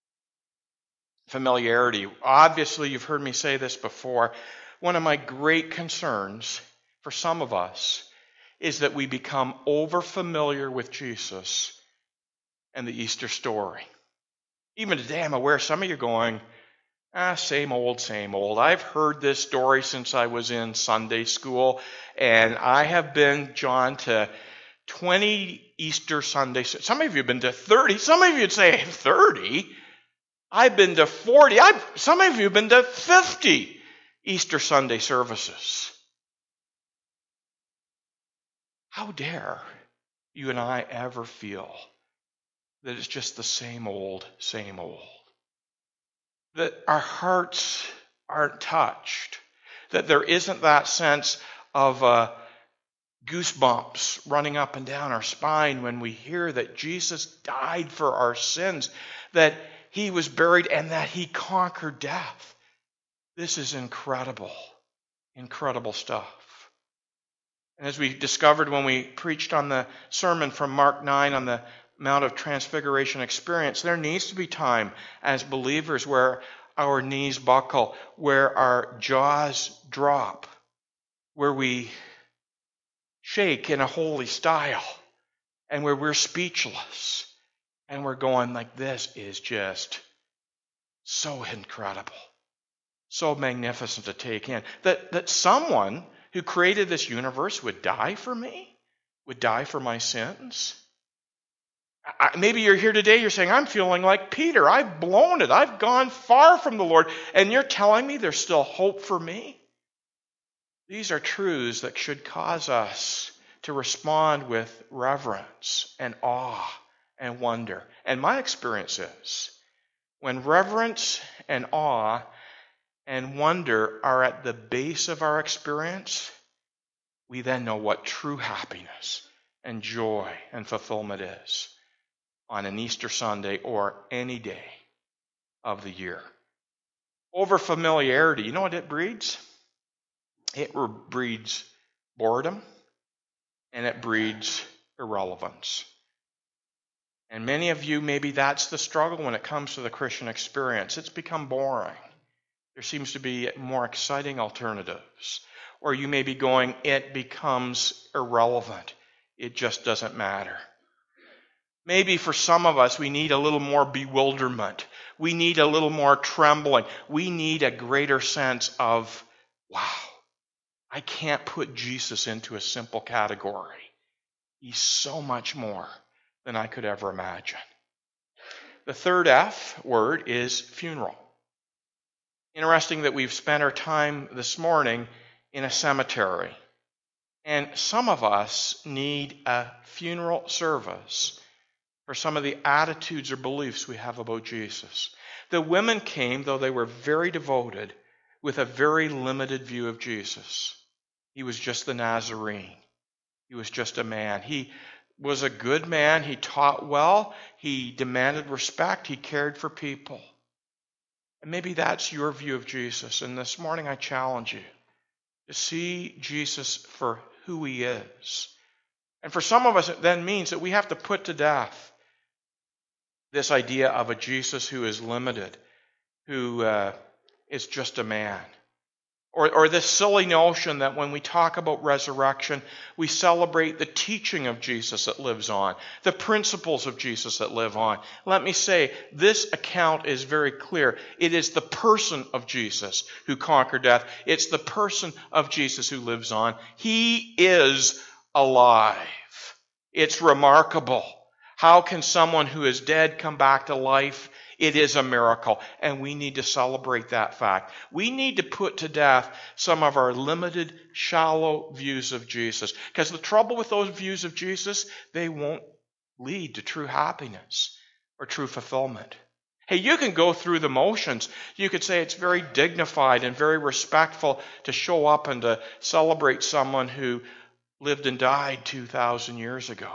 Familiarity. Obviously, you've heard me say this before. One of my great concerns for some of us is that we become over-familiar with Jesus and the Easter story. Even today, I'm aware some of you are going, ah, same old, same old. I've heard this story since I was in Sunday school, and I have been, John, to twenty Easter Sundays. Some of you have been to thirty. Some of you would say, thirty? I've been to forty. I've, some of you have been to fifty Easter Sunday services. How dare you and I ever feel that it's just the same old, same old? That our hearts aren't touched. That there isn't that sense of uh, goosebumps running up and down our spine when we hear that Jesus died for our sins, that he was buried, and that he conquered death. This is incredible, incredible stuff. And as we discovered when we preached on the sermon from Mark nine on the Mount of Transfiguration experience, there needs to be time as believers where our knees buckle, where our jaws drop, where we shake in a holy style, and where we're speechless. And we're going like, this is just so incredible, so magnificent to take in. That, that someone who created this universe would die for me, would die for my sins. I, maybe you're here today, you're saying, I'm feeling like Peter. I've blown it. I've gone far from the Lord. And you're telling me there's still hope for me? These are truths that should cause us to respond with reverence and awe and wonder. And my experience is, when reverence and awe and wonder are at the base of our experience, we then know what true happiness and joy and fulfillment is on an Easter Sunday or any day of the year. Over familiarity, you know what it breeds? It breeds boredom, and it breeds irrelevance. And many of you, maybe that's the struggle when it comes to the Christian experience. It's become boring. There seems to be more exciting alternatives. Or you may be going, it becomes irrelevant. It just doesn't matter. Maybe for some of us, we need a little more bewilderment. We need a little more trembling. We need a greater sense of, wow, I can't put Jesus into a simple category. He's so much more than I could ever imagine. The third F word is funeral. Interesting that we've spent our time this morning in a cemetery. And some of us need a funeral service for some of the attitudes or beliefs we have about Jesus. The women came, though they were very devoted, with a very limited view of Jesus. He was just the Nazarene. He was just a man. He was a good man. He taught well. He demanded respect. He cared for people. And maybe that's your view of Jesus. And this morning I challenge you to see Jesus for who he is. And for some of us, it then means that we have to put to death this idea of a Jesus who is limited, who uh, is just a man. Or, or this silly notion that when we talk about resurrection, we celebrate the teaching of Jesus that lives on, the principles of Jesus that live on. Let me say, this account is very clear. It is the person of Jesus who conquered death. It's the person of Jesus who lives on. He is alive. It's remarkable. How can someone who is dead come back to life? It is a miracle, and we need to celebrate that fact. We need to put to death some of our limited, shallow views of Jesus. Because the trouble with those views of Jesus, they won't lead to true happiness or true fulfillment. Hey, you can go through the motions. You could say it's very dignified and very respectful to show up and to celebrate someone who lived and died two thousand years ago.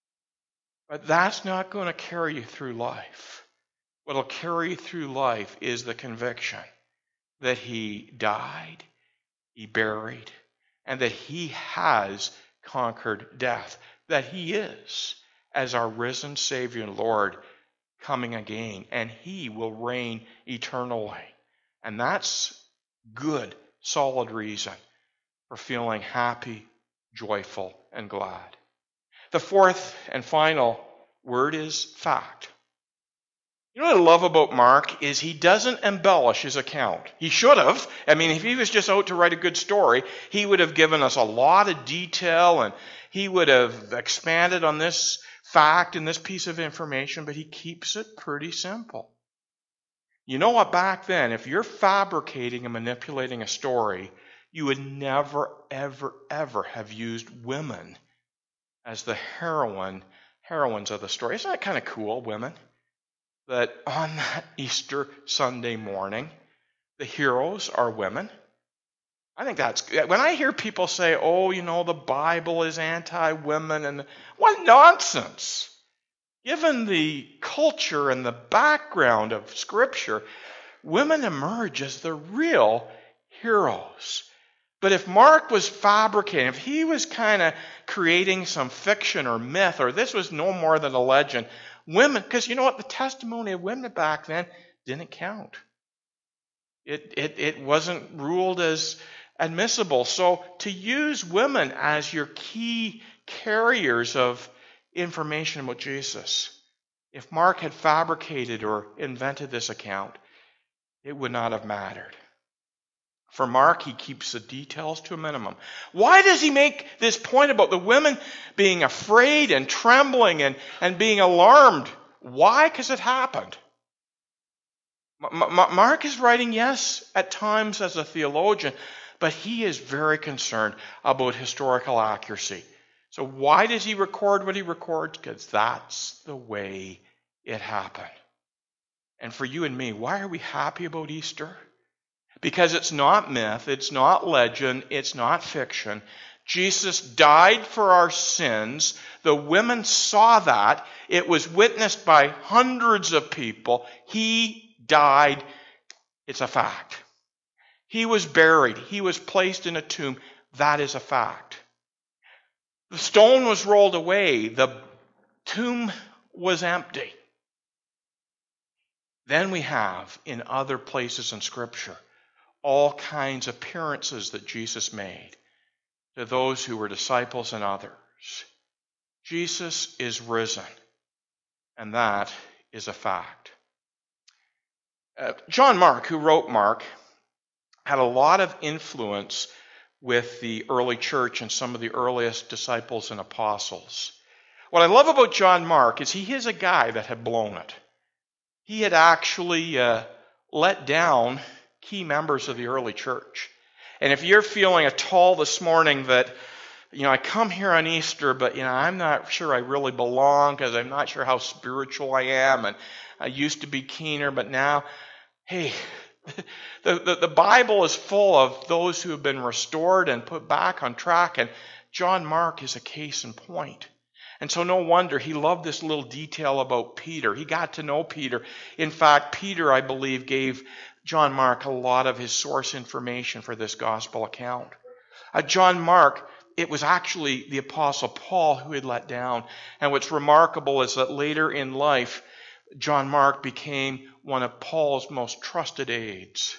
But that's not going to carry you through life. What will carry you through life is the conviction that he died, he buried, and that he has conquered death. That he is, as our risen Savior and Lord, coming again, and he will reign eternally. And that's good, solid reason for feeling happy, joyful, and glad. The fourth and final word is fact. You know what I love about Mark is he doesn't embellish his account. He should have. I mean, if he was just out to write a good story, he would have given us a lot of detail and he would have expanded on this fact and this piece of information, but he keeps it pretty simple. You know what, back then, if you're fabricating and manipulating a story, you would never, ever, ever have used women as the heroine, heroines of the story. Isn't that kind of cool, women? That on that Easter Sunday morning, the heroes are women. I think that's, when I hear people say, oh, you know, the Bible is anti-women, and what nonsense. Given the culture and the background of Scripture, women emerge as the real heroes. But if Mark was fabricating, if he was kind of creating some fiction or myth, or this was no more than a legend, women, because you know what, the testimony of women back then didn't count. It, it, it wasn't ruled as admissible. So to use women as your key carriers of information about Jesus, if Mark had fabricated or invented this account, it would not have mattered. For Mark, he keeps the details to a minimum. Why does he make this point about the women being afraid and trembling and, and being alarmed? Why? Because it happened. M- M- Mark is writing, yes, at times as a theologian, but he is very concerned about historical accuracy. So why does he record what he records? Because that's the way it happened. And for you and me, why are we happy about Easter? Because it's not myth, it's not legend, it's not fiction. Jesus died for our sins. The women saw that. It was witnessed by hundreds of people. He died. It's a fact. He was buried. He was placed in a tomb. That is a fact. The stone was rolled away. The tomb was empty. Then we have, in other places in Scripture, all kinds of appearances that Jesus made to those who were disciples and others. Jesus is risen, and that is a fact. Uh, John Mark, who wrote Mark, had a lot of influence with the early church and some of the earliest disciples and apostles. What I love about John Mark is he is a guy that had blown it. He had actually uh, let down key members of the early church. And if you're feeling at all this morning that, you know, I come here on Easter, but, you know, I'm not sure I really belong because I'm not sure how spiritual I am, and I used to be keener, but now, hey, the, the, the Bible is full of those who have been restored and put back on track, and John Mark is a case in point. And so no wonder he loved this little detail about Peter. He got to know Peter. In fact, Peter, I believe, gave John Mark a lot of his source information for this gospel account. Uh, John Mark, it was actually the Apostle Paul who had let down. And what's remarkable is that later in life, John Mark became one of Paul's most trusted aides.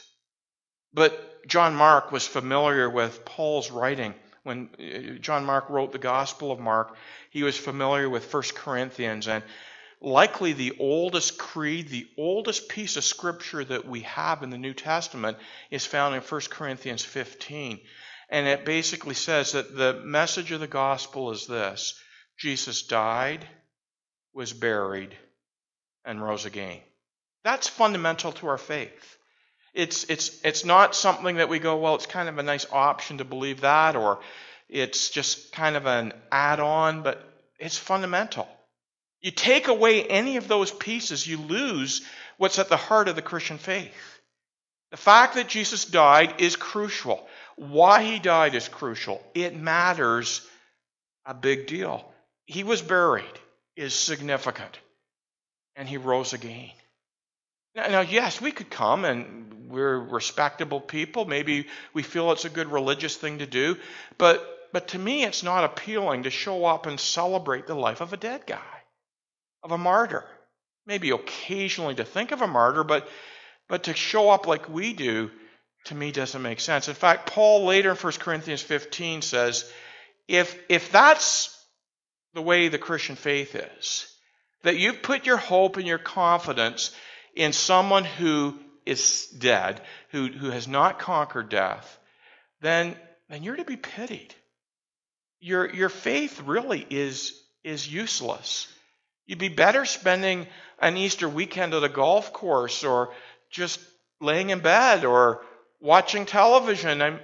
But John Mark was familiar with Paul's writing. When John Mark wrote the Gospel of Mark, he was familiar with First Corinthians, and likely the oldest creed, the oldest piece of scripture that we have in the New Testament is found in First Corinthians fifteen. And it basically says that the message of the gospel is this: Jesus died, was buried, and rose again. That's fundamental to our faith. It's it's it's not something that we go, well, it's kind of a nice option to believe that, or it's just kind of an add-on, but it's fundamental. You take away any of those pieces, you lose what's at the heart of the Christian faith. The fact that Jesus died is crucial. Why he died is crucial. It matters a big deal. He was buried is significant, and he rose again. Now, now, yes, we could come and we're respectable people. Maybe we feel it's a good religious thing to do. But, but to me, it's not appealing to show up and celebrate the life of a dead guy, of a martyr. Maybe occasionally to think of a martyr, but, but to show up like we do, to me, doesn't make sense. In fact, Paul later in First Corinthians fifteen says, if, if that's the way the Christian faith is, that you've put your hope and your confidence in someone who is dead, who, who has not conquered death, then, then you're to be pitied. Your, your faith really is, is useless. You'd be better spending an Easter weekend at a golf course, or just laying in bed, or watching television. I'm,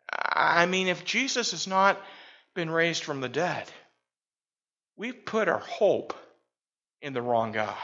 I mean, if Jesus has not been raised from the dead, we've put our hope in the wrong guy.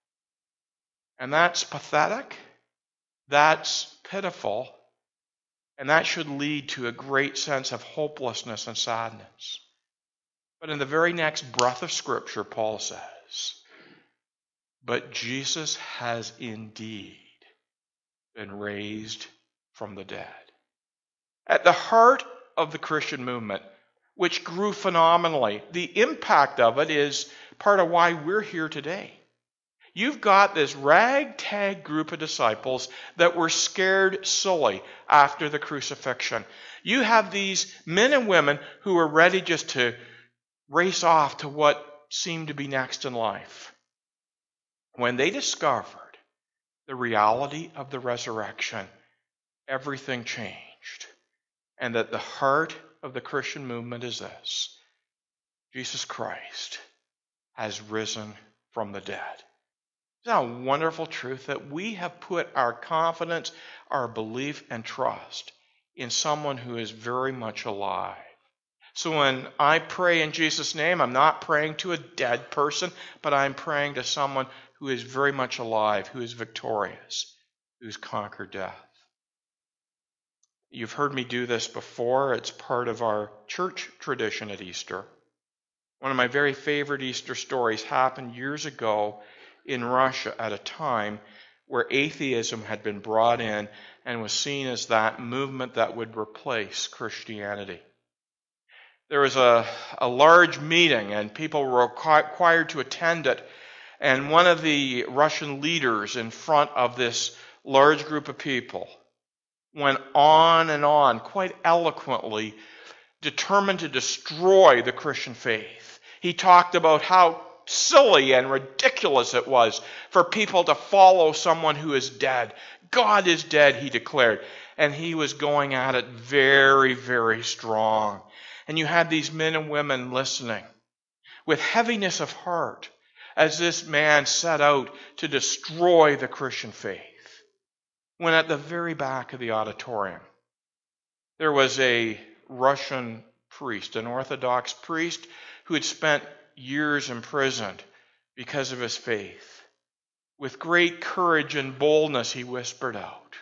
And that's pathetic, that's pitiful, and that should lead to a great sense of hopelessness and sadness. But in the very next breath of Scripture, Paul says, but Jesus has indeed been raised from the dead. At the heart of the Christian movement, which grew phenomenally, the impact of it is part of why we're here today. You've got this ragtag group of disciples that were scared silly after the crucifixion. You have these men and women who are ready just to race off to what seemed to be next in life. When they discovered the reality of the resurrection, everything changed. And that the heart of the Christian movement is this: Jesus Christ has risen from the dead. Isn't that a wonderful truth that we have put our confidence, our belief, and trust in someone who is very much alive? So when I pray in Jesus' name, I'm not praying to a dead person, but I'm praying to someone who is very much alive, who is victorious, who's conquered death. You've heard me do this before. It's part of our church tradition at Easter. One of my very favorite Easter stories happened years ago in Russia at a time where atheism had been brought in and was seen as that movement that would replace Christianity. There was a, a large meeting, and people were required to attend it. And one of the Russian leaders in front of this large group of people went on and on, quite eloquently, determined to destroy the Christian faith. He talked about how silly and ridiculous it was for people to follow someone who is dead. God is dead, he declared. And he was going at it very, very strong. And you had these men and women listening with heaviness of heart as this man set out to destroy the Christian faith. When at the very back of the auditorium, there was a Russian priest, an Orthodox priest, who had spent years imprisoned because of his faith. With great courage and boldness, he whispered out,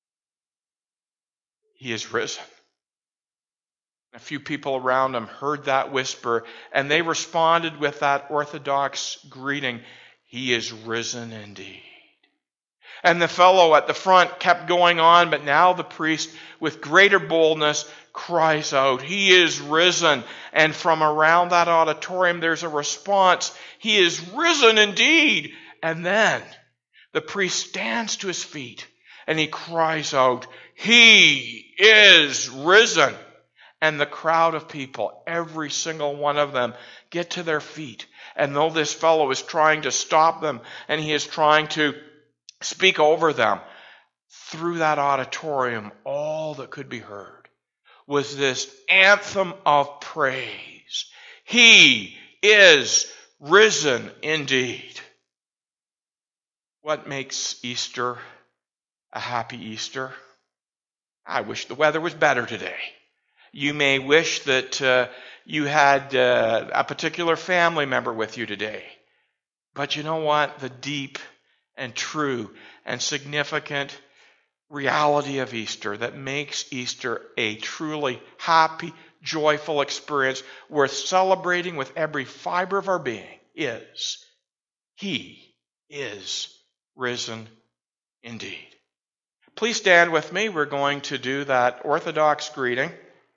"He is risen." A few people around him heard that whisper, and they responded with that Orthodox greeting, "He is risen indeed." And the fellow at the front kept going on, but now the priest, with greater boldness, cries out, "He is risen." And from around that auditorium, there's a response, "He is risen indeed." And then the priest stands to his feet and he cries out, "He is risen." And the crowd of people, every single one of them, get to their feet. And though this fellow is trying to stop them and he is trying to speak over them, through that auditorium, all that could be heard was this anthem of praise. He is risen indeed. What makes Easter a happy Easter? I wish the weather was better today. You may wish that uh, you had uh, a particular family member with you today. But you know what? The deep and true and significant reality of Easter that makes Easter a truly happy, joyful experience worth celebrating with every fiber of our being is He is risen indeed. Please stand with me. We're going to do that Orthodox greeting.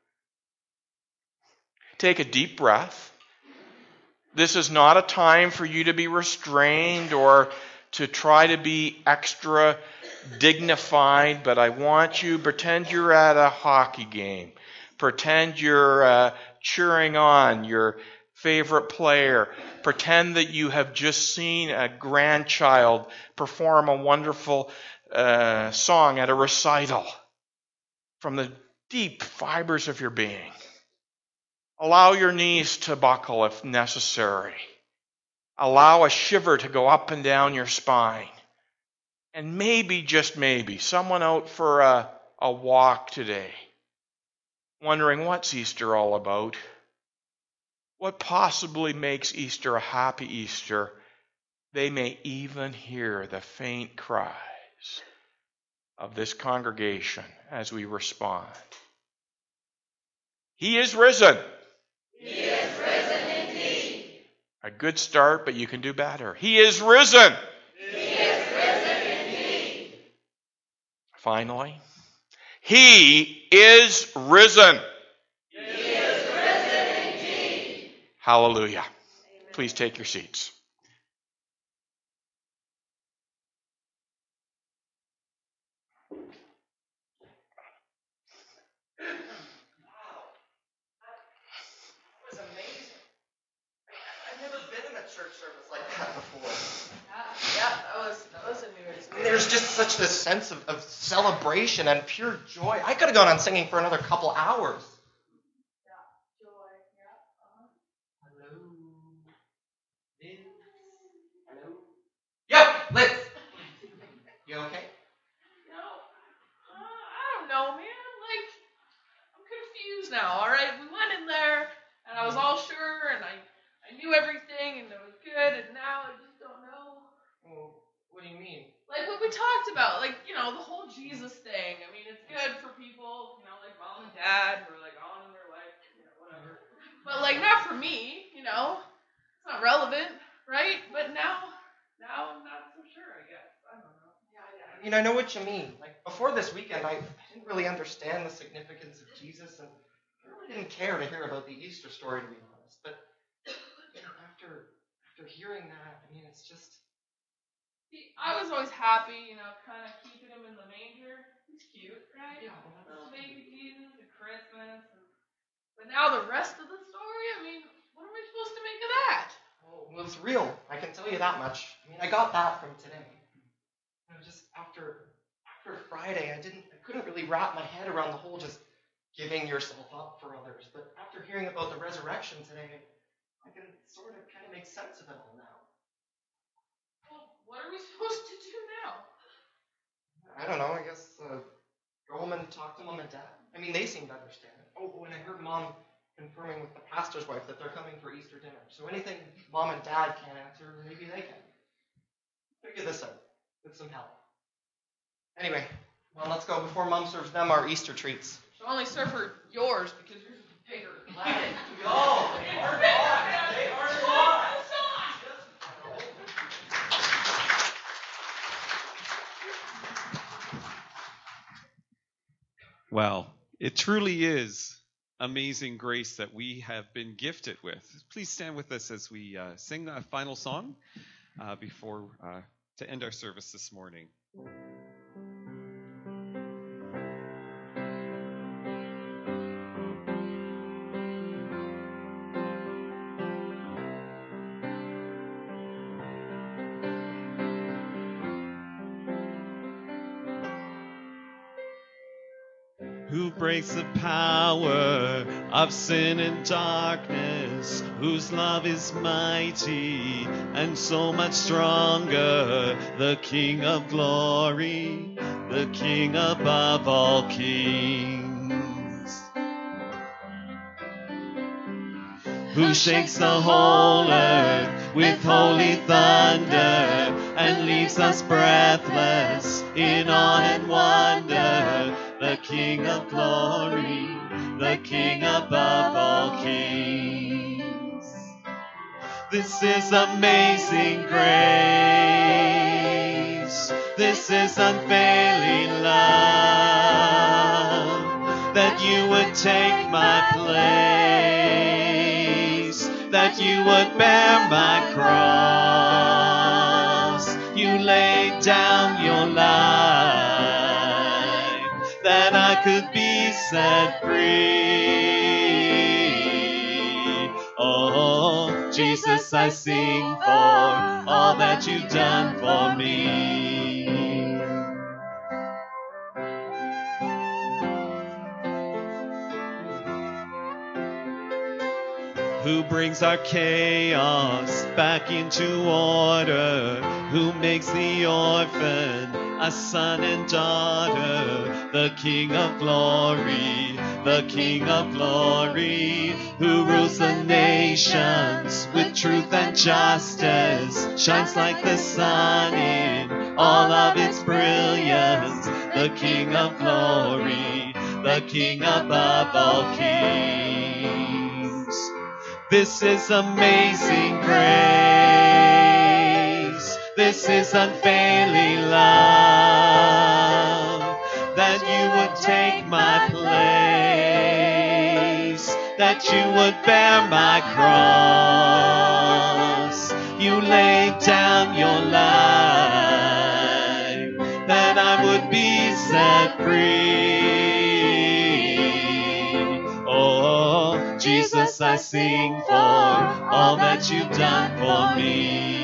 Take a deep breath. This is not a time for you to be restrained or to try to be extra dignified, but I want you, pretend you're at a hockey game. Pretend you're uh, cheering on your favorite player. Pretend that you have just seen a grandchild perform a wonderful uh, song at a recital from the deep fibers of your being. Allow your knees to buckle if necessary. Allow a shiver to go up and down your spine. And maybe, just maybe, someone out for a, a walk today, wondering what's Easter all about? What possibly makes Easter a happy Easter? They may even hear the faint cries of this congregation as we respond. He is risen. He is risen indeed. A good start, but you can do better. He is risen. He is risen indeed. Finally, He is risen. He is risen indeed. Hallelujah. Please take your seats. Church service like that before. Yeah, yeah, that was that was a new I mean, experience. there's just such this sense of, of celebration and pure joy. I could have gone on singing for another couple hours. Yeah, joy. Yeah. Uh-huh. Hello, Liz. Hello. Yo, Liz. You okay? No, uh, I don't know, man. Like, I'm confused now. All right, we went in there, and I was all sure, and I, I knew everything, and it was good, and now I just don't know. Well, what do you mean? Like what we talked about, like, you know, the whole Jesus thing. I mean, it's good for people, you know, like mom and dad who are like on in their life, you know, whatever. But like not for me, you know. It's not relevant, right? But now, now I'm not so sure. I guess I don't know. Yeah. I mean, I know what you mean. Like, before this weekend, I, I didn't really understand the significance of Jesus, and I really didn't care to hear about the Easter story, to be honest. But you know, after after hearing that, I mean, it's just... See, I was always happy, you know, kind of keeping him in the manger. He's cute, right? Yeah, well, that's- Little baby Jesus at Christmas. And, but now the rest of the story, I mean, what are we supposed to make of that? Oh, well, it's real. I can tell you that much. I mean, I got that from today. You know, just after after Friday, I didn't, I couldn't really wrap my head around the whole just giving yourself up for others. But after hearing about the resurrection today, I can sort of kind of make sense of it all now. Well, what are we supposed to do now? I don't know. I guess uh, go home and talk to mom and dad. I mean, they seem to understand it. Oh, and I heard mom confirming with the pastor's wife that they're coming for Easter dinner. So anything mom and dad can't answer, maybe they can. Figure this out with some help. Anyway, well, let's go before mom serves them our Easter treats. She'll only serve her yours because yours is a potato. Let it go. They are gone. They are gone. Well, it truly is amazing grace that we have been gifted with. Please stand with us as we uh, sing a final song uh, before uh, to end our service this morning. Who breaks the power of sin and darkness, whose love is mighty and so much stronger, the King of glory, the King above all kings. Who shakes the whole earth with holy thunder and leaves us breathless in awe and wonder, the King of glory, the King above all kings. This is amazing grace. This is unfailing love, that you would take my place, that you would bear my cross. You laid down your life, that I could be set free. Oh, Jesus, I sing for all that you've done for me. Who brings our chaos back into order, who makes the orphan a son and daughter, the King of glory, the King of glory, who rules the nations with truth and justice, shines like the sun in all of its brilliance, the King of glory, the King above all kings. This is amazing grace. This is unfailing love, that you would take my place, that you would bear my cross. You laid down your life, that I would be set free. Oh, Jesus, I sing for all that you've done for me.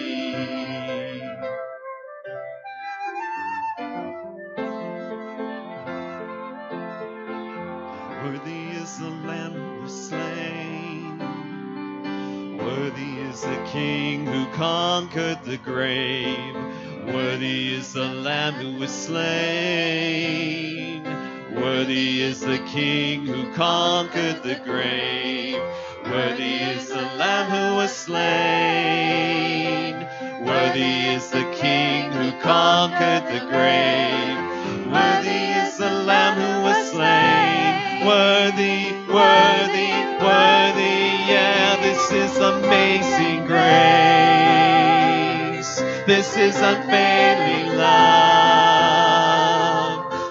Worthy is the Lamb who was slain. Worthy is the King who conquered the grave. Worthy is the Lamb who was slain. Worthy is the King who conquered the grave. Worthy is the Lamb who was slain. Worthy is the King who conquered the grave. Worthy is the Lamb who was slain. Worthy, worthy, worthy, yeah, this is amazing grace. This is unfailing love,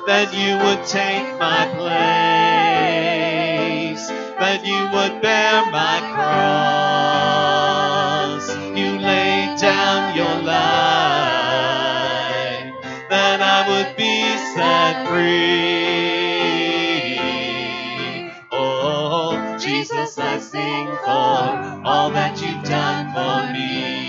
that you would take my place, that you would bear my cross. You laid down your life, that I would be set free. Oh, Jesus, I sing for all that you've done for me.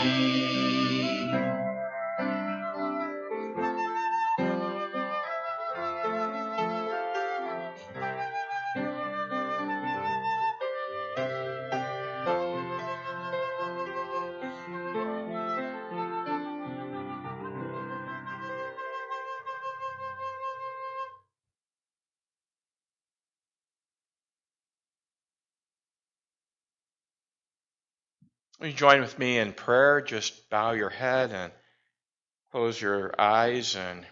Will you join with me in prayer? Just bow your head and close your eyes. And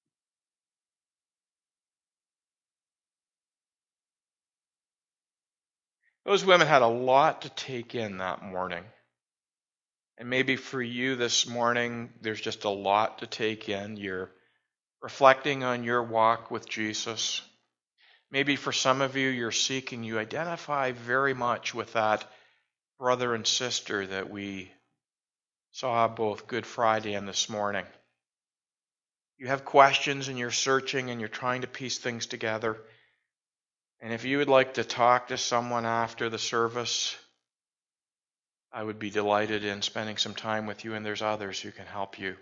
those women had a lot to take in that morning. And maybe for you this morning, there's just a lot to take in. You're reflecting on your walk with Jesus. Maybe for some of you, you're seeking, you identify very much with that brother and sister that we saw both Good Friday and this morning. You have questions and you're searching and you're trying to piece things together. And if you would like to talk to someone after the service, I would be delighted in spending some time with you, and there's others who can help you.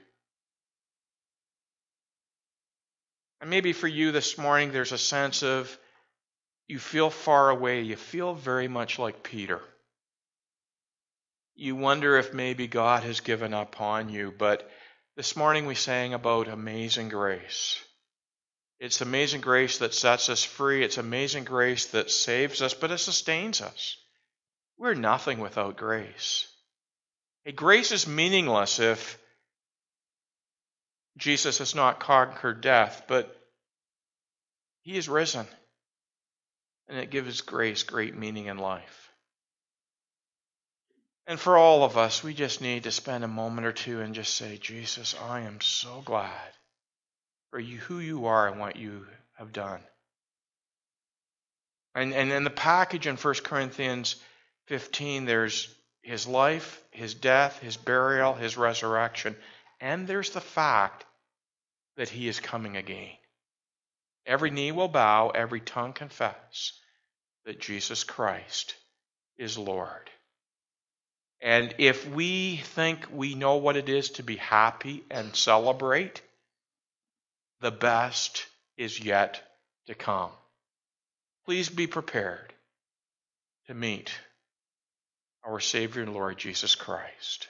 And maybe for you this morning, there's a sense of you feel far away. You feel very much like Peter. You wonder if maybe God has given up on you. But this morning we sang about amazing grace. It's amazing grace that sets us free. It's amazing grace that saves us, but it sustains us. We're nothing without grace. Hey, grace is meaningless if Jesus has not conquered death, but he is risen. And it gives grace great meaning in life. And for all of us, we just need to spend a moment or two and just say, Jesus, I am so glad for you, who you are and what you have done. And, and in the package in First Corinthians fifteen, there's his life, his death, his burial, his resurrection. And there's the fact that he is coming again. Every knee will bow, every tongue confess that Jesus Christ is Lord. And if we think we know what it is to be happy and celebrate, the best is yet to come. Please be prepared to meet our Savior and Lord Jesus Christ.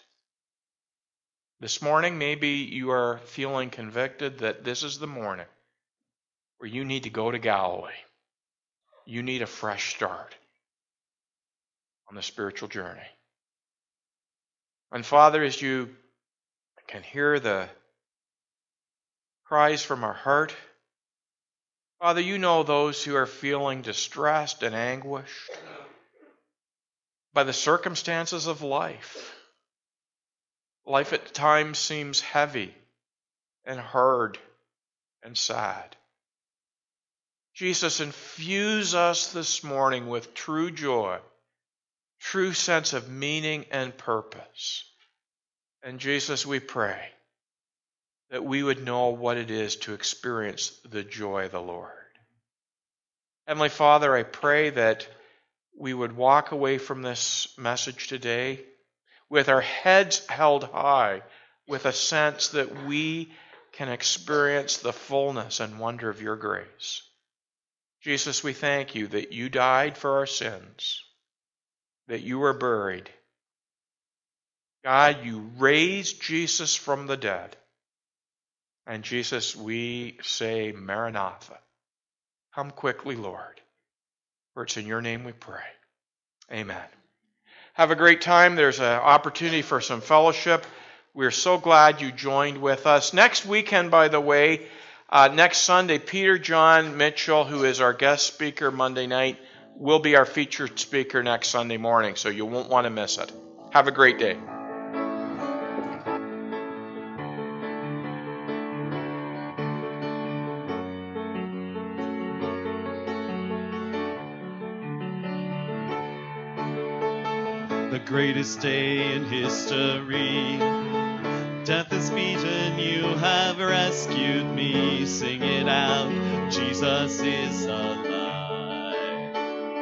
This morning, maybe you are feeling convicted that this is the morning where you need to go to Galilee. You need a fresh start on the spiritual journey. And Father, as you can hear the cries from our heart, Father, you know those who are feeling distressed and anguished by the circumstances of life. Life at times seems heavy and hard and sad. Jesus, infuse us this morning with true joy, true sense of meaning and purpose. And Jesus, we pray that we would know what it is to experience the joy of the Lord. Heavenly Father, I pray that we would walk away from this message today with our heads held high, with a sense that we can experience the fullness and wonder of your grace. Jesus, we thank you that you died for our sins, that you were buried. God, you raised Jesus from the dead. And Jesus, we say, Maranatha. Come quickly, Lord. For it's in your name we pray. Amen. Have a great time. There's an opportunity for some fellowship. We're so glad you joined with us. Next weekend, by the way, uh, next Sunday, Peter John Mitchell, who is our guest speaker Monday night, will be our featured speaker next Sunday morning, so you won't want to miss it. Have a great day. the greatest day in history. Death is beaten, you have rescued me. Sing it out, Jesus is alive.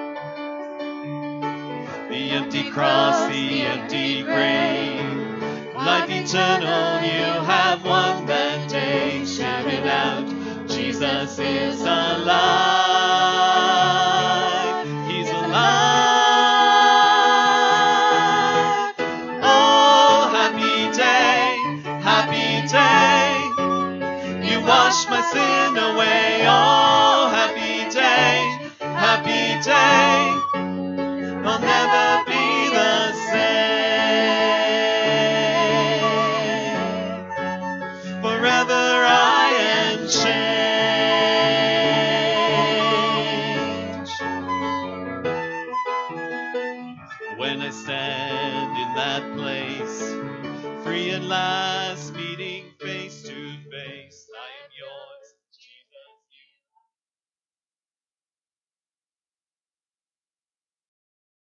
The empty cross, the empty grave, life eternal, you have won that day. Shout it out, Jesus is alive. He's alive. Oh, happy day, happy day. You washed my sin away. Oh, happy day, happy day. I'll never be the same. Forever I am changed. When I stand in that place, free at last, meeting